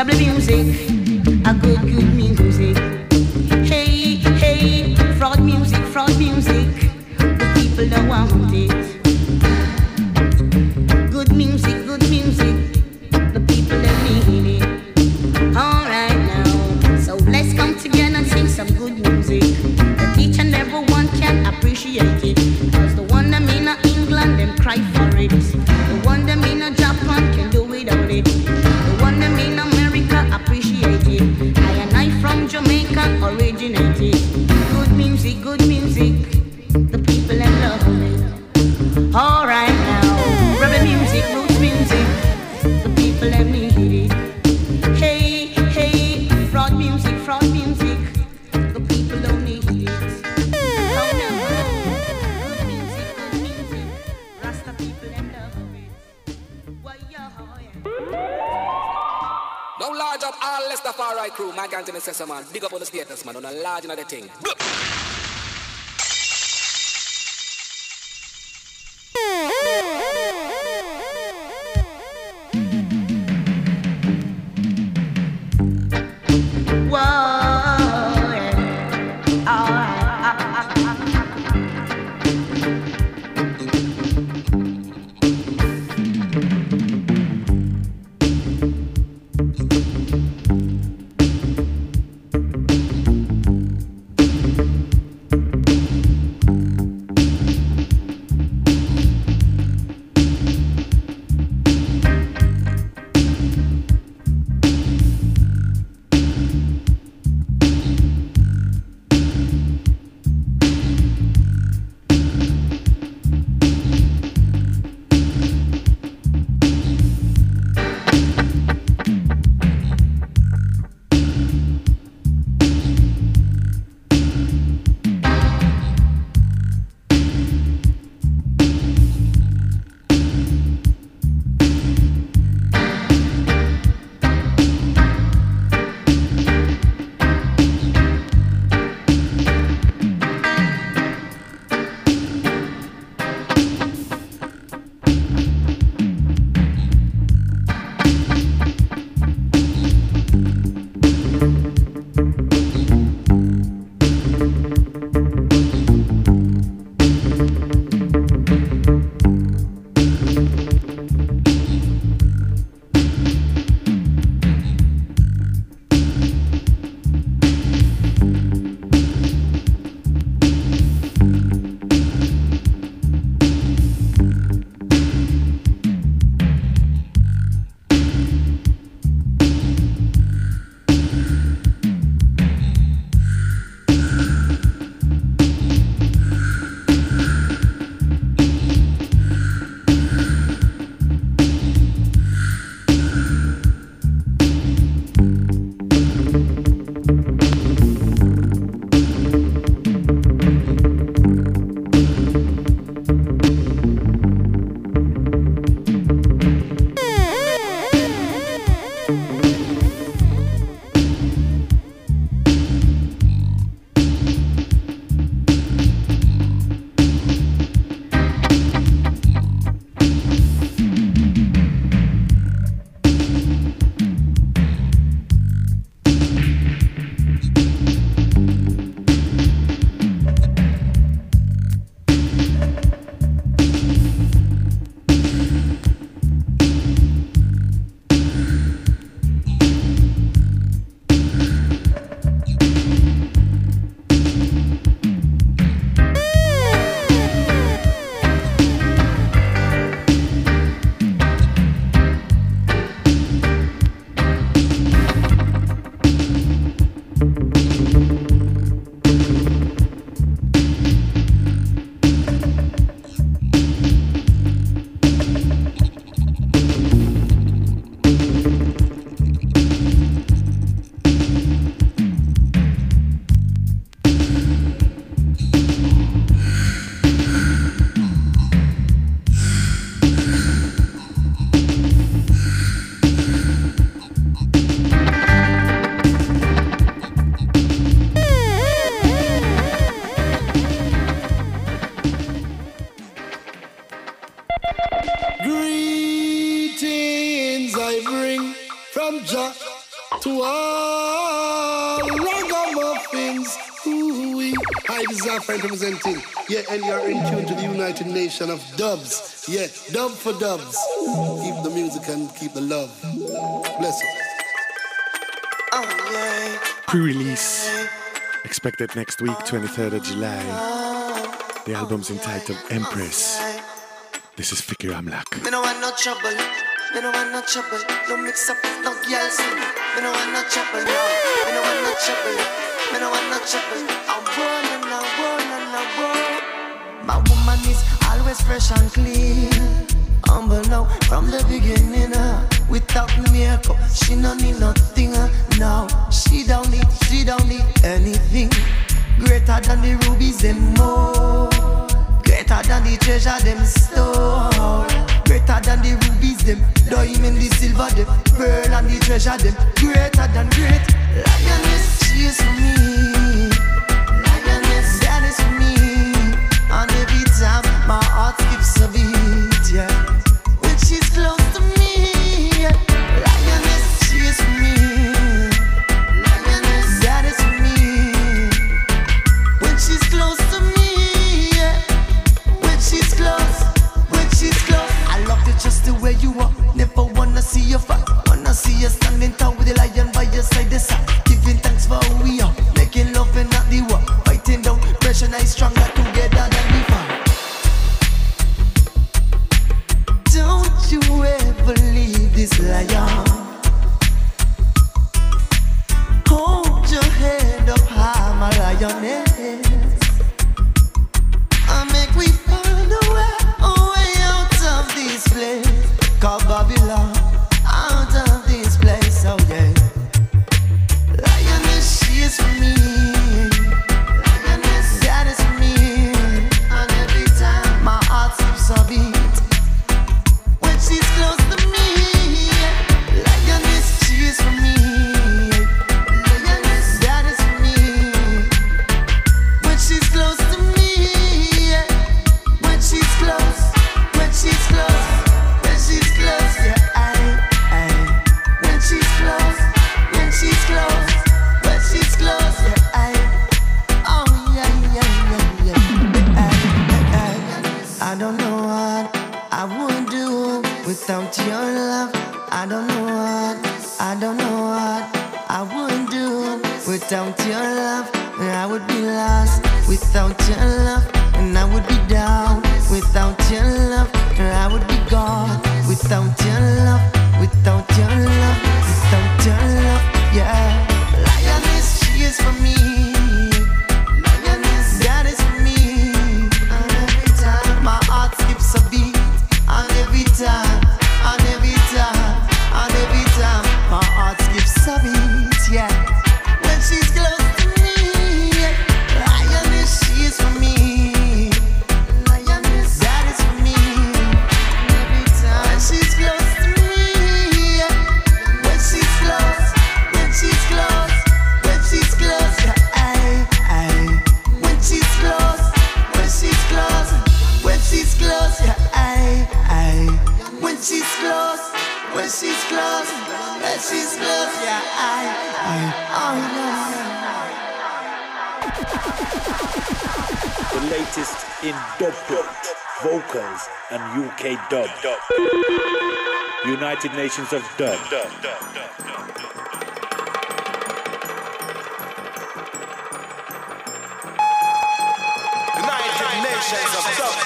problem music, a good music. Hey, hey, fraud music, the people don't want it. Good music, the people that need it. Alright now, so let's come together and sing some good music that each and every one can appreciate it. Cause the one that mean in England, them cry for it. The one that mean in Japan can do without it. The one that mean America appreciate it. I and I from Jamaica originated. Good music, the people that love it. Alright now, rebel music, roots music, the people that need it. Hey, hey, fraud music, the people don't need it. Oh no, good music, Rasta people them love it. Why yeah. Don't large up all Rastafari crew, my gang to the Sessa man. Big up on the status man, on a large another thing. Greetings I bring from Jah, To all ragamuffins. Ooh-wee. Hi, this is our friend representing. Yeah, and you're in tune to the United Nation of Dubs. Yeah, dub for dubs. Keep the music and keep the love. Bless you. Oh, yeah. Pre-release expected next week, 23rd of July. The album's entitled Empress. This is Fikir Amlak. Me no want no trouble. Me no want no trouble. No mix up, no girls. Me no want no trouble. No. Me no want no trouble. Me no want no trouble. I'm born and I'm born and I'm born. My woman is always fresh and clean. Humble now from the beginning. Without makeup, she no need nothing. No, she don't need anything. Greater than the rubies and more. Greater than the treasure them store. Greater than the rubies them. Diamond, the silver them. Pearl and the treasure them. Greater than great. Lioness, she is for me. Lioness, that is for me. And every time my heart skips a beat, yeah. When she's close to me, yeah. Lioness, she is for me. Lioness, that is for me. When she's close to me, yeah. When she's close, I love you just the way you are. Never wanna see you fall. Wanna see you standing tall with the lion by your side. The sun, giving thanks for who we are. Making love and not the war. Fighting down pressure, nice stronger together than before. Don't you ever leave this lion. Hold your head up high, my lioness. I make we find a way out of this place called Babylon. Out of this place, oh yeah. Lioness, she is for me. Lioness, that is for me. And every time my heart skips a beat when she's close to me. Lioness, she is for me. Lioness, that is for me. When she's close to me. When she's close, when she's close, when she's close, yeah. When she's close, when she's close, when she's close, yeah. Oh yeah, yeah, yeah, yeah. I don't know what I would do without your love. I don't know what I would do without your love. I would be lost without your love, and I would be down without your love. I would be gone without your love, without your love, without your love, yeah. Lioness, she is for me. Lioness, that is for me. And every time my heart skips a beat, and every time, and every time, and every time my heart skips a beat, yeah. When she's close to me, yeah. Lioness, she is for me. Lioness, that is for me. Every time when she's close to me, yeah. When she's close, when she's close, when she's close, yeah. When she's close, when she's close, when she's close, yeah. When she's close, when she's close, when she's close, yeah. Oh yeah. The latest in dub vocals and UK dub. United Nations of Dub. United Nations of Dub.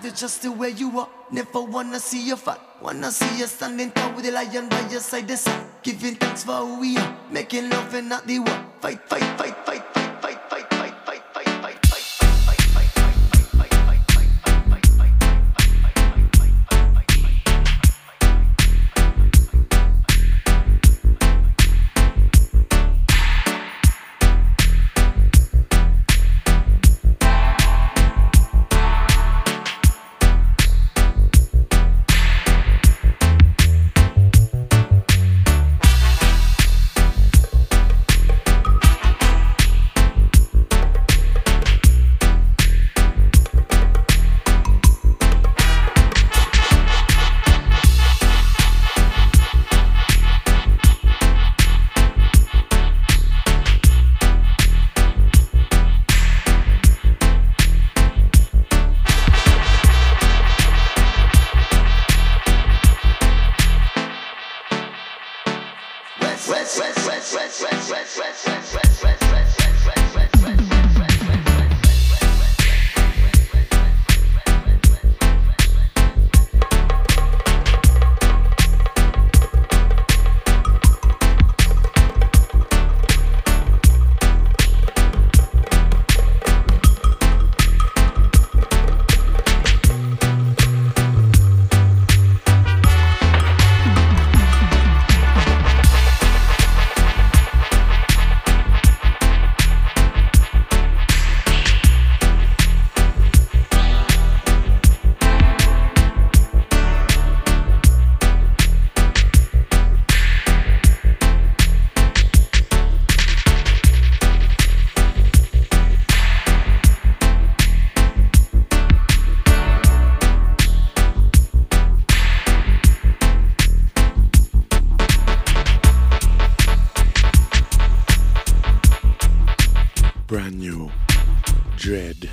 love you just the way you are. Never wanna see you fat. Wanna see you standing tall with the lion by your side. The sun. Giving thanks for who we are. Making love and not the war. Fight, fight, fight, fight, fight, fight, fight, fight, fight, fight, fight, fight, fight, fight, Brand new Dread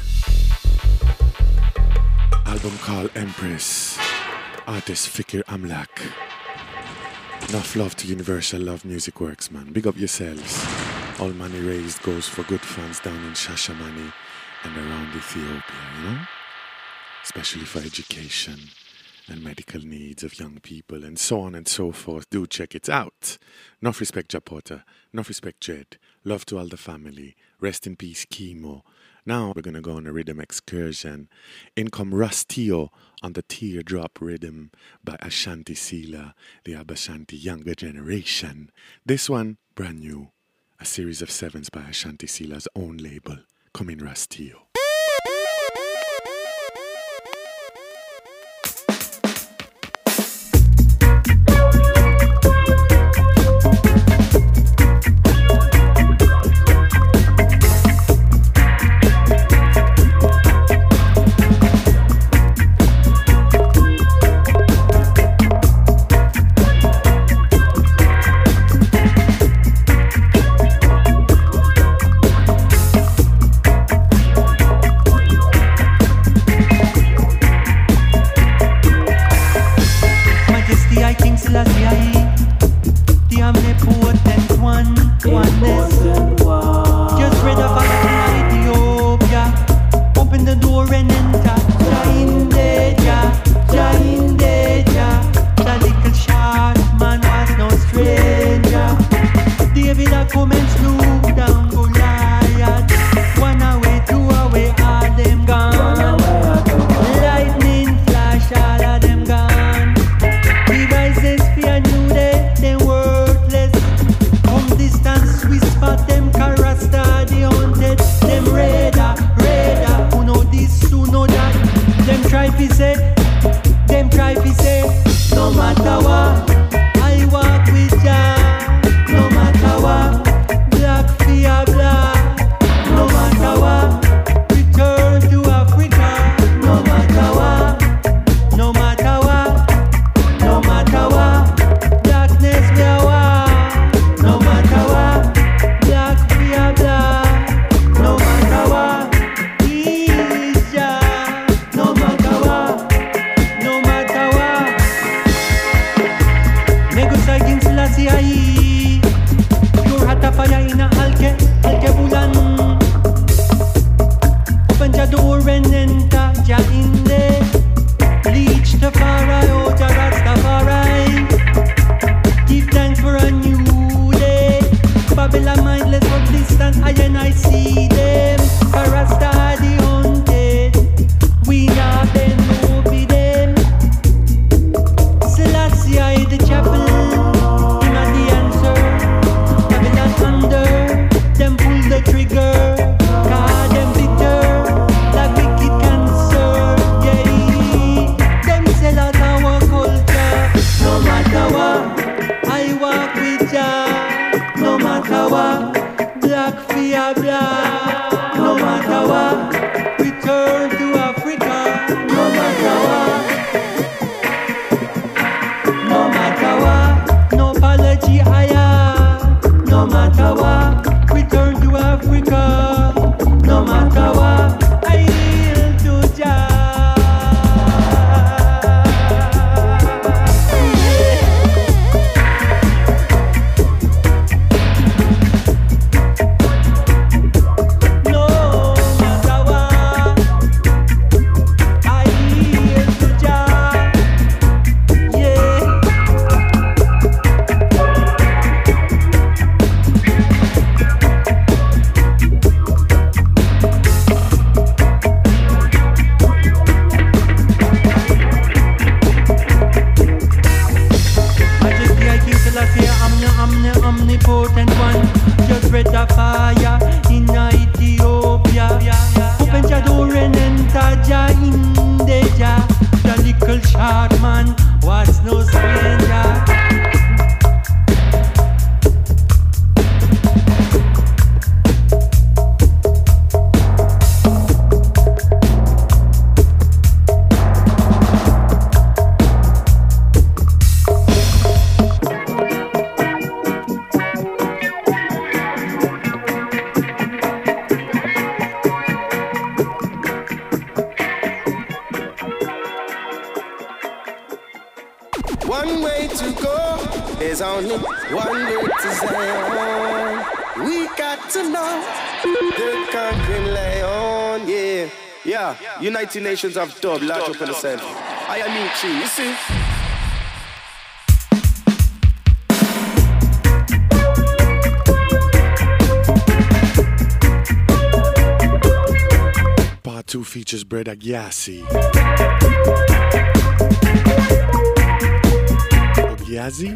album called Empress, artist Fikir Amlak. Enough love to Universal Love Music Works, man. Big up yourselves. All money raised goes for good fans down in Shashamani and around Ethiopia, you know, especially for education and medical needs of young people and so on and so forth. Do check it out. Enough respect, Japota. Enough respect, Dread. Love to all the family. Rest in peace, Chemo. Now we're going to go on a rhythm excursion. In come Rastio on the Teardrop Rhythm by Ashanti Sila, the Abashanti younger generation. This one, brand new. A series of sevens by Ashanti Sila's own label. Come in, Rastio. one way to go. There's only one way to Zion. We got to know the conquering lion. Yeah, yeah. United Nations of Dub, large up in the center. I am Nietzsche, you see. Part 2 features Brother Gyasi. Gyasi?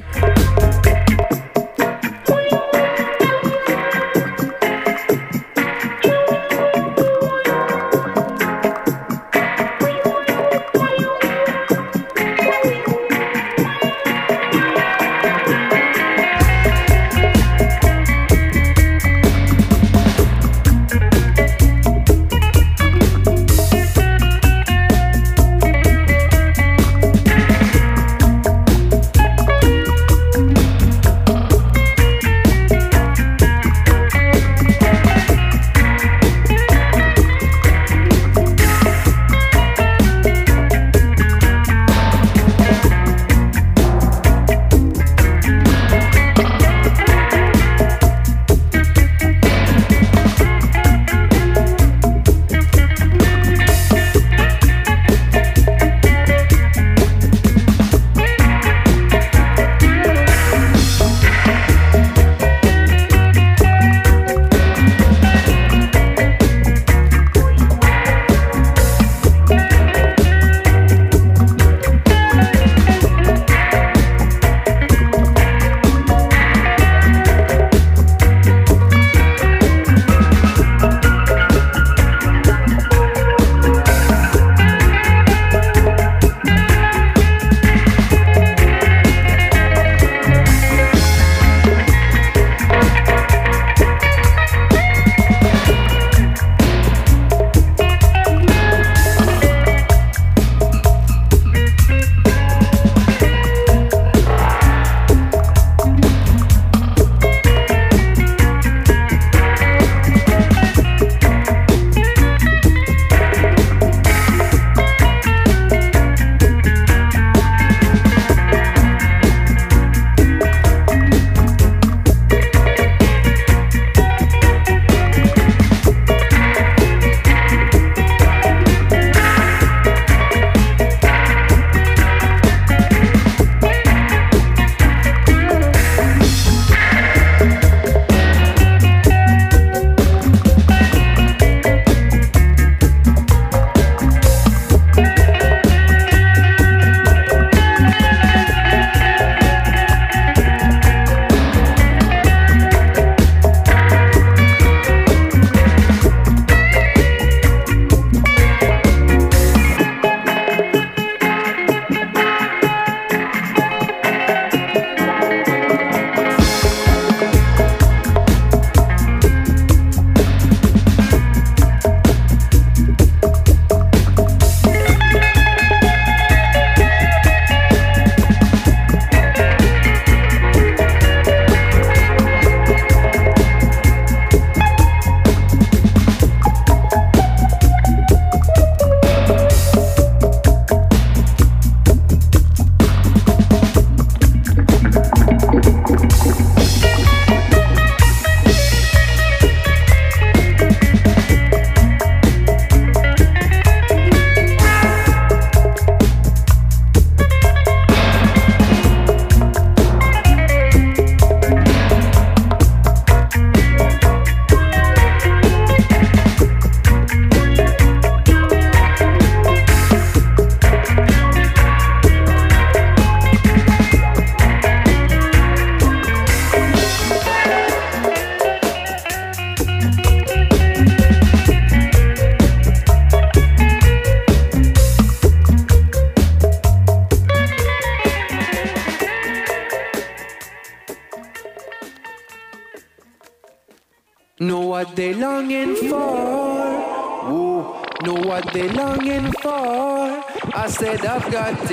Know what they longing for. Ooh, know what they longing for. I said I've got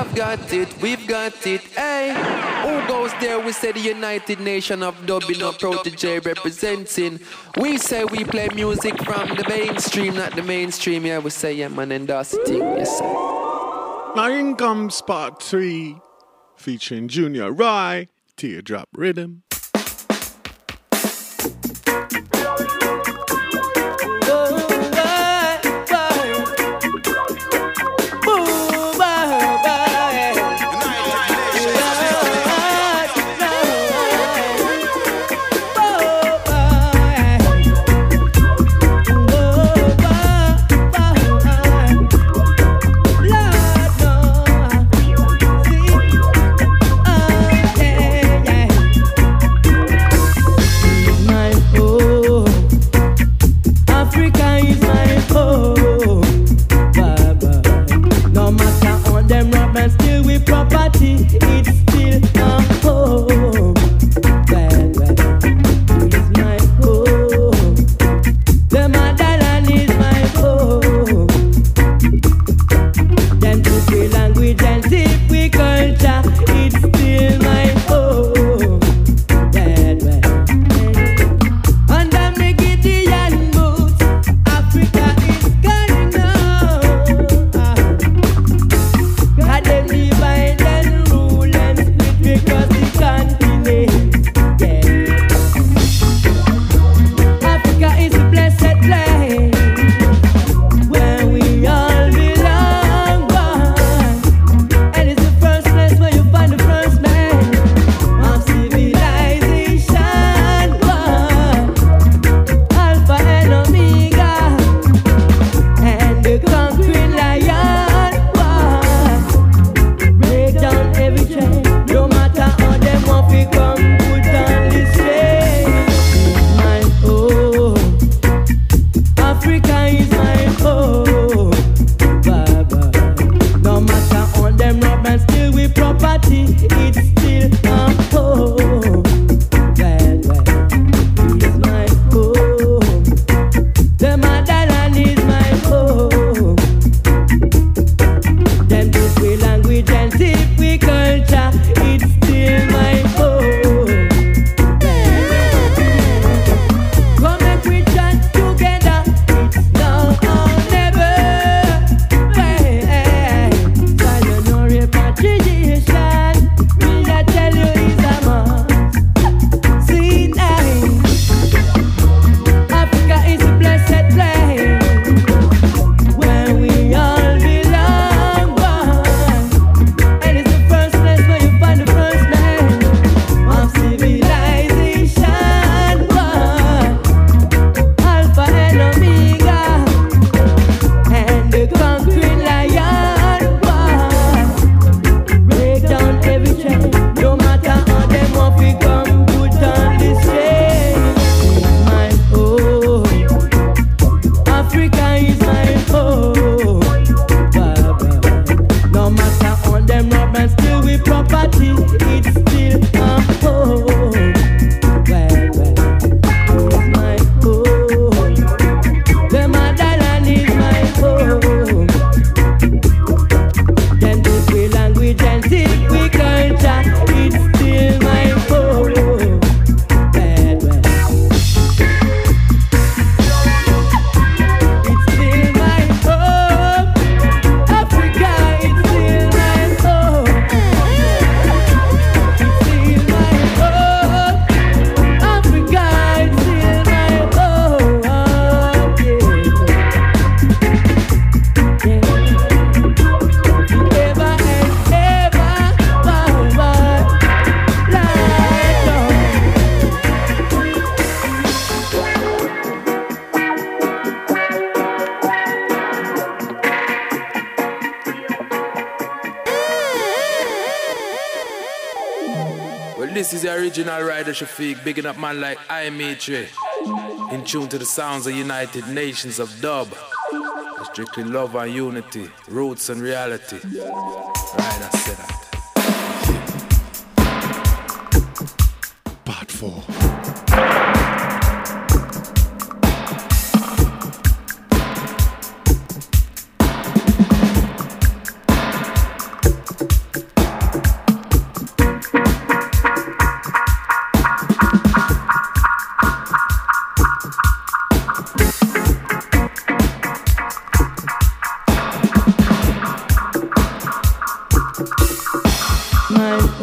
it, we've got it, hey. Who goes there? We say the United Nation of Dubbing or Protege representing. We say we play music from the mainstream, not the mainstream. Yeah, we say yeah man, and that's the thing, yes sir. Now in comes part 3, featuring Junior Roy, Teardrop Rhythm. This is the original Rider Shafiq, bigging up man like I Maitre, in tune to the sounds of United Nations of Dub. Strictly love and unity, roots and reality. Rider said that. Part 4. My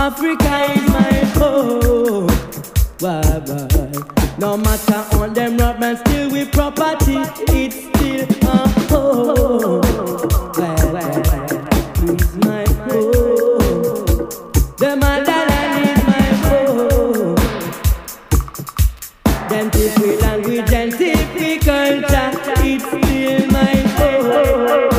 Africa is my home. Why? No matter on them rob and still with property, it's still a home. Why? Is my home. The motherland is my home. Them different language and different culture, it's still my home.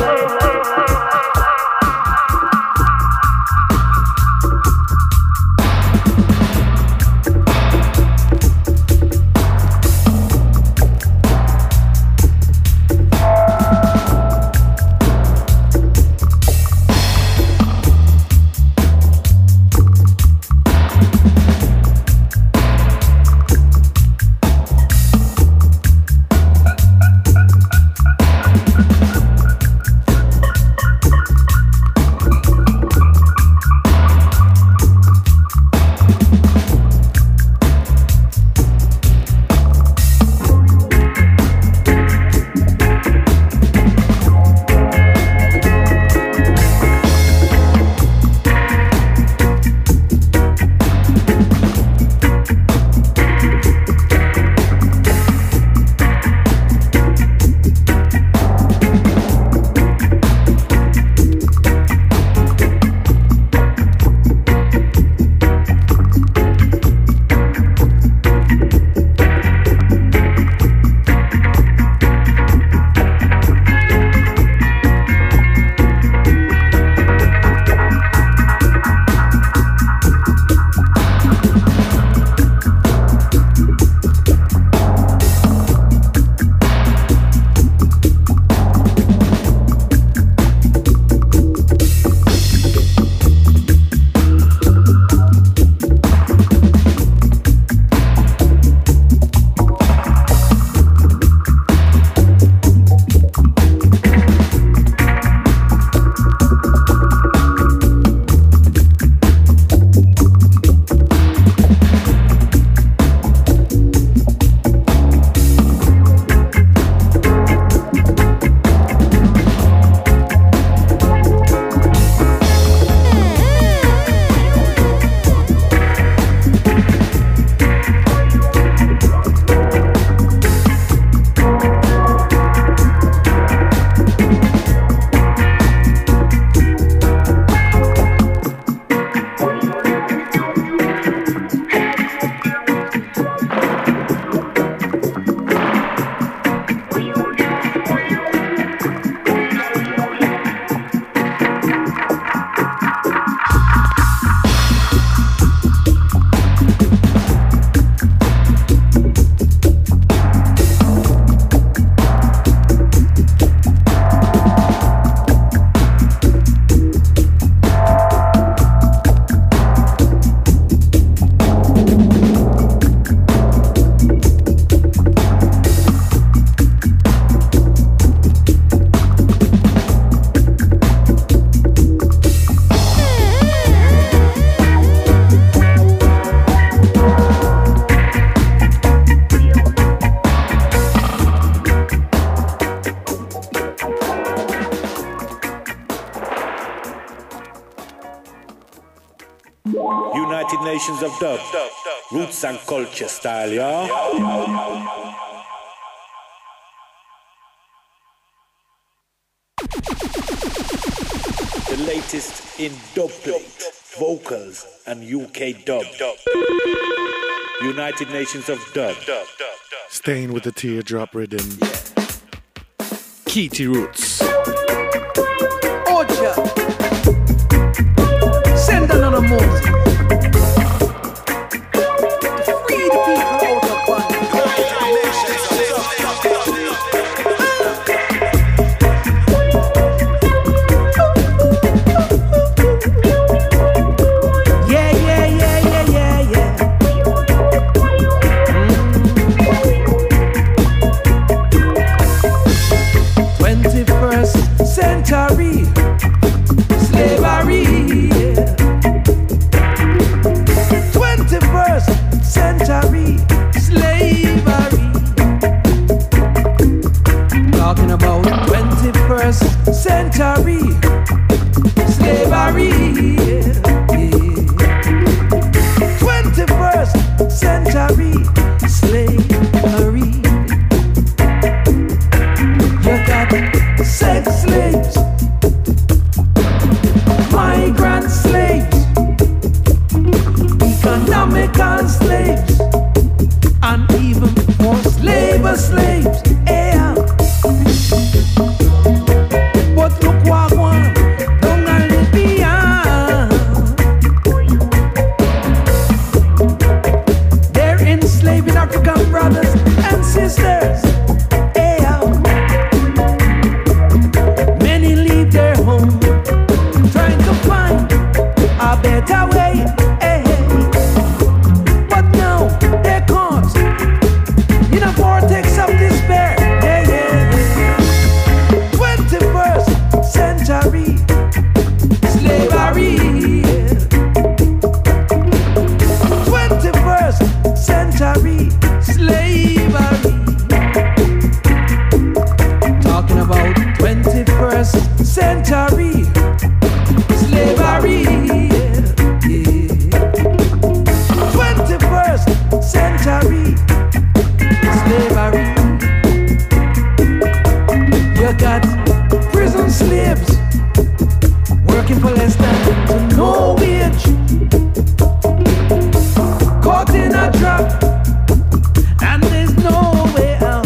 United Nations of Dub, roots and culture style, yeah? The latest in dubplate, vocals and UK dub. United Nations of Dub. Staying with the teardrop rhythm. Keety Roots. Ocha. Send another Moses. To free the people out of bondage. Yeah, yeah, yeah, yeah, yeah, yeah. 21st century slavery. 21st century slavery. Talking about 21st century slavery. Yeah. century slavery. You got sex slaves, migrant slaves, economical slaves, and even forced labor slaves. Yeah. But look what one long and Libya. They're enslaving African brothers and sisters. Yeah. Many leave their home, trying to find a better way. But now they're caught in a vortex of despair. 21st century slavery. 21st century slavery. Talking about 21st century slavery. 21st century slavery. You got prison slaves working for less than no wage, caught in a trap, and there's no way out.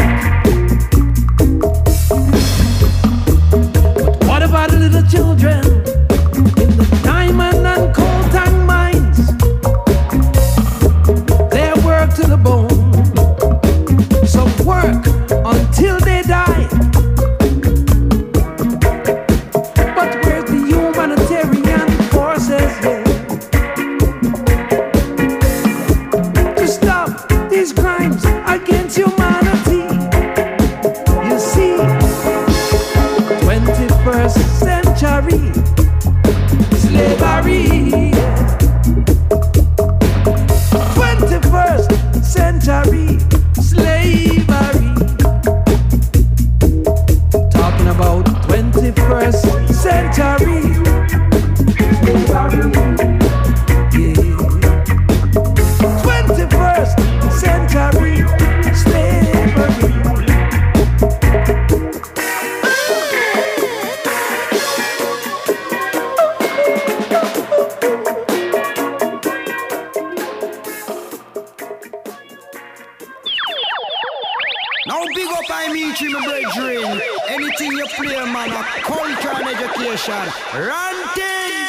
But what about the little children in the diamond and coltan mines? They work to the bone, some work until they die. But where's the humanitarian forces, yeah, to stop these crimes against humanity? You see, 21st century slavery. 21st century slavery. Talking about 21st century slavery. Yeah. 21st century slavery. Now big up I meet you, my brethren. Anything you play, man, a culture and education. Run things.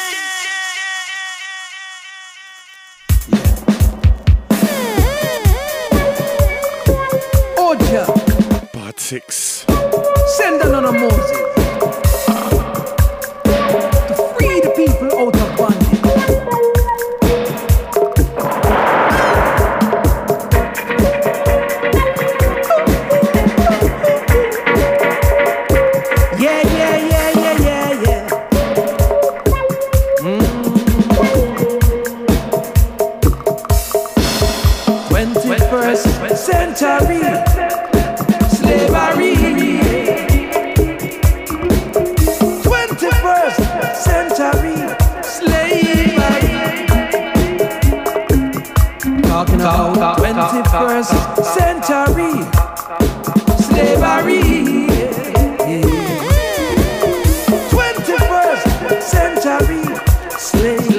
Oja, Part 6. send another Moses to free the people out of bondage. Yeah, yeah, yeah, yeah, yeah, yeah. 21st century slavery. 21st century slavery. Talking about 21st century slavery. 21st century slavery.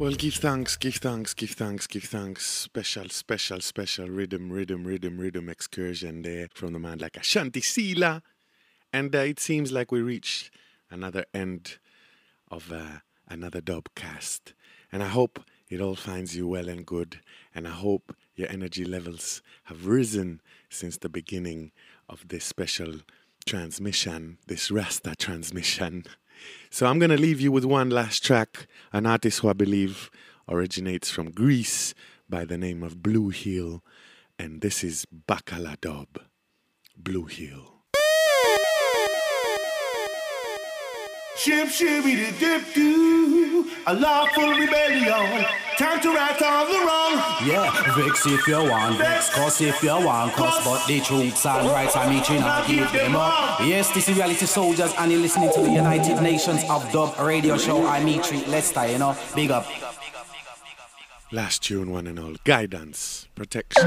Well, give thanks. Special rhythm excursion there from the man like Ashanti Sila. And it seems like we reached another end of another dubcast. And I hope it all finds you well and good. And I hope your energy levels have risen since the beginning of this special transmission, this Rasta transmission. So I'm going to leave you with one last track, an artist who I believe originates from Greece by the name of Blue Hill. And this is Bacala Dub, Blue Hill. Ship shibby the dip do, a lawful rebellion. Time to right all the wrong. Yeah, vex if you want, vex cuss if you want, cuss. But the truths and rights I meet you not give them up. Yes, this is Reality Soldiers and you're listening to the United Nations of Dub radio show. I'm Mitri Lester, you know, big up. Last tune, one and all, guidance, protection.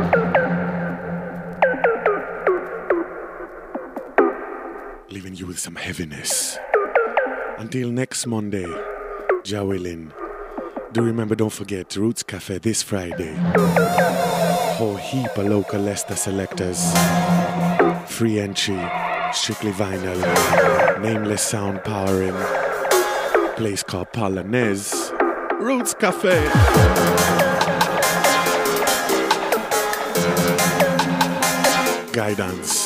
Leaving you with some heaviness. Until next Monday, Jah willing. Do remember, don't forget, Roots Cafe this Friday. Whole heap of local Leicester selectors. Free entry, strictly vinyl. Nameless sound powering. Place called Polonaise. Roots Cafe. Guidance.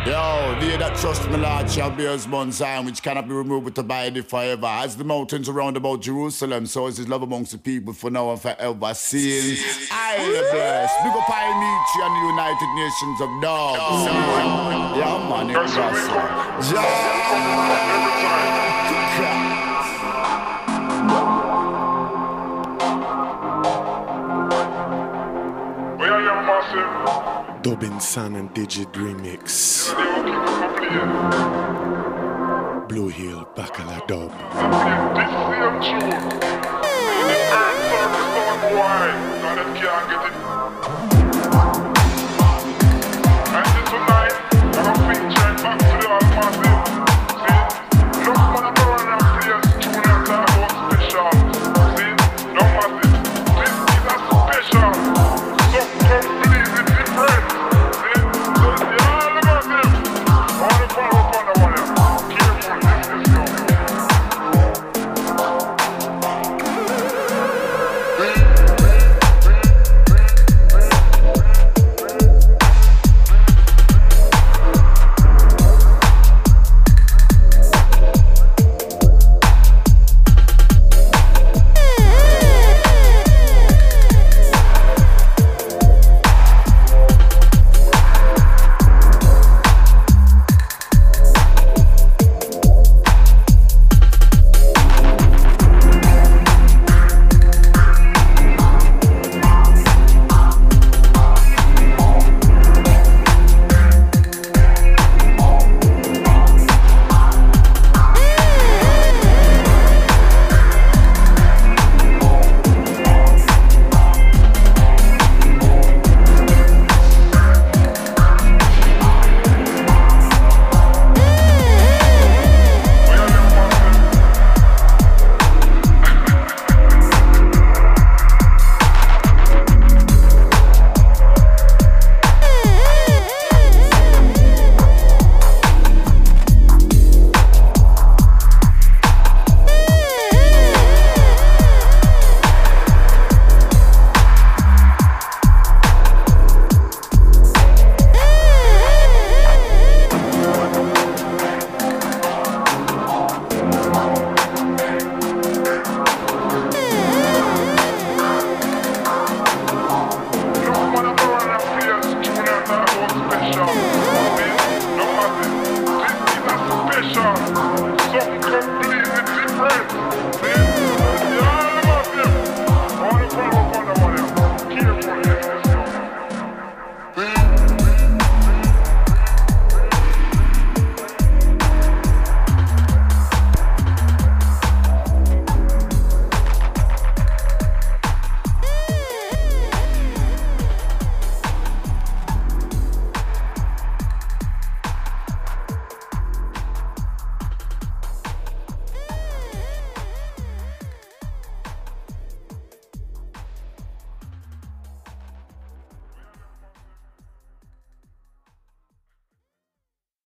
Yo, they that trust me, Lord, shall bear his Mount Zion, which cannot be removed with abide forever. As the mountains around about Jerusalem, so is his love amongst the people for now and forever. Seeing I bless. Big up I meet you and the United Nations of Dogs. Yeah, man, it's awesome. Dubbin Sun and Digit Remix. Blue Hill Bacala Dub. This same tune. The answer is going wide. Now them can't get it.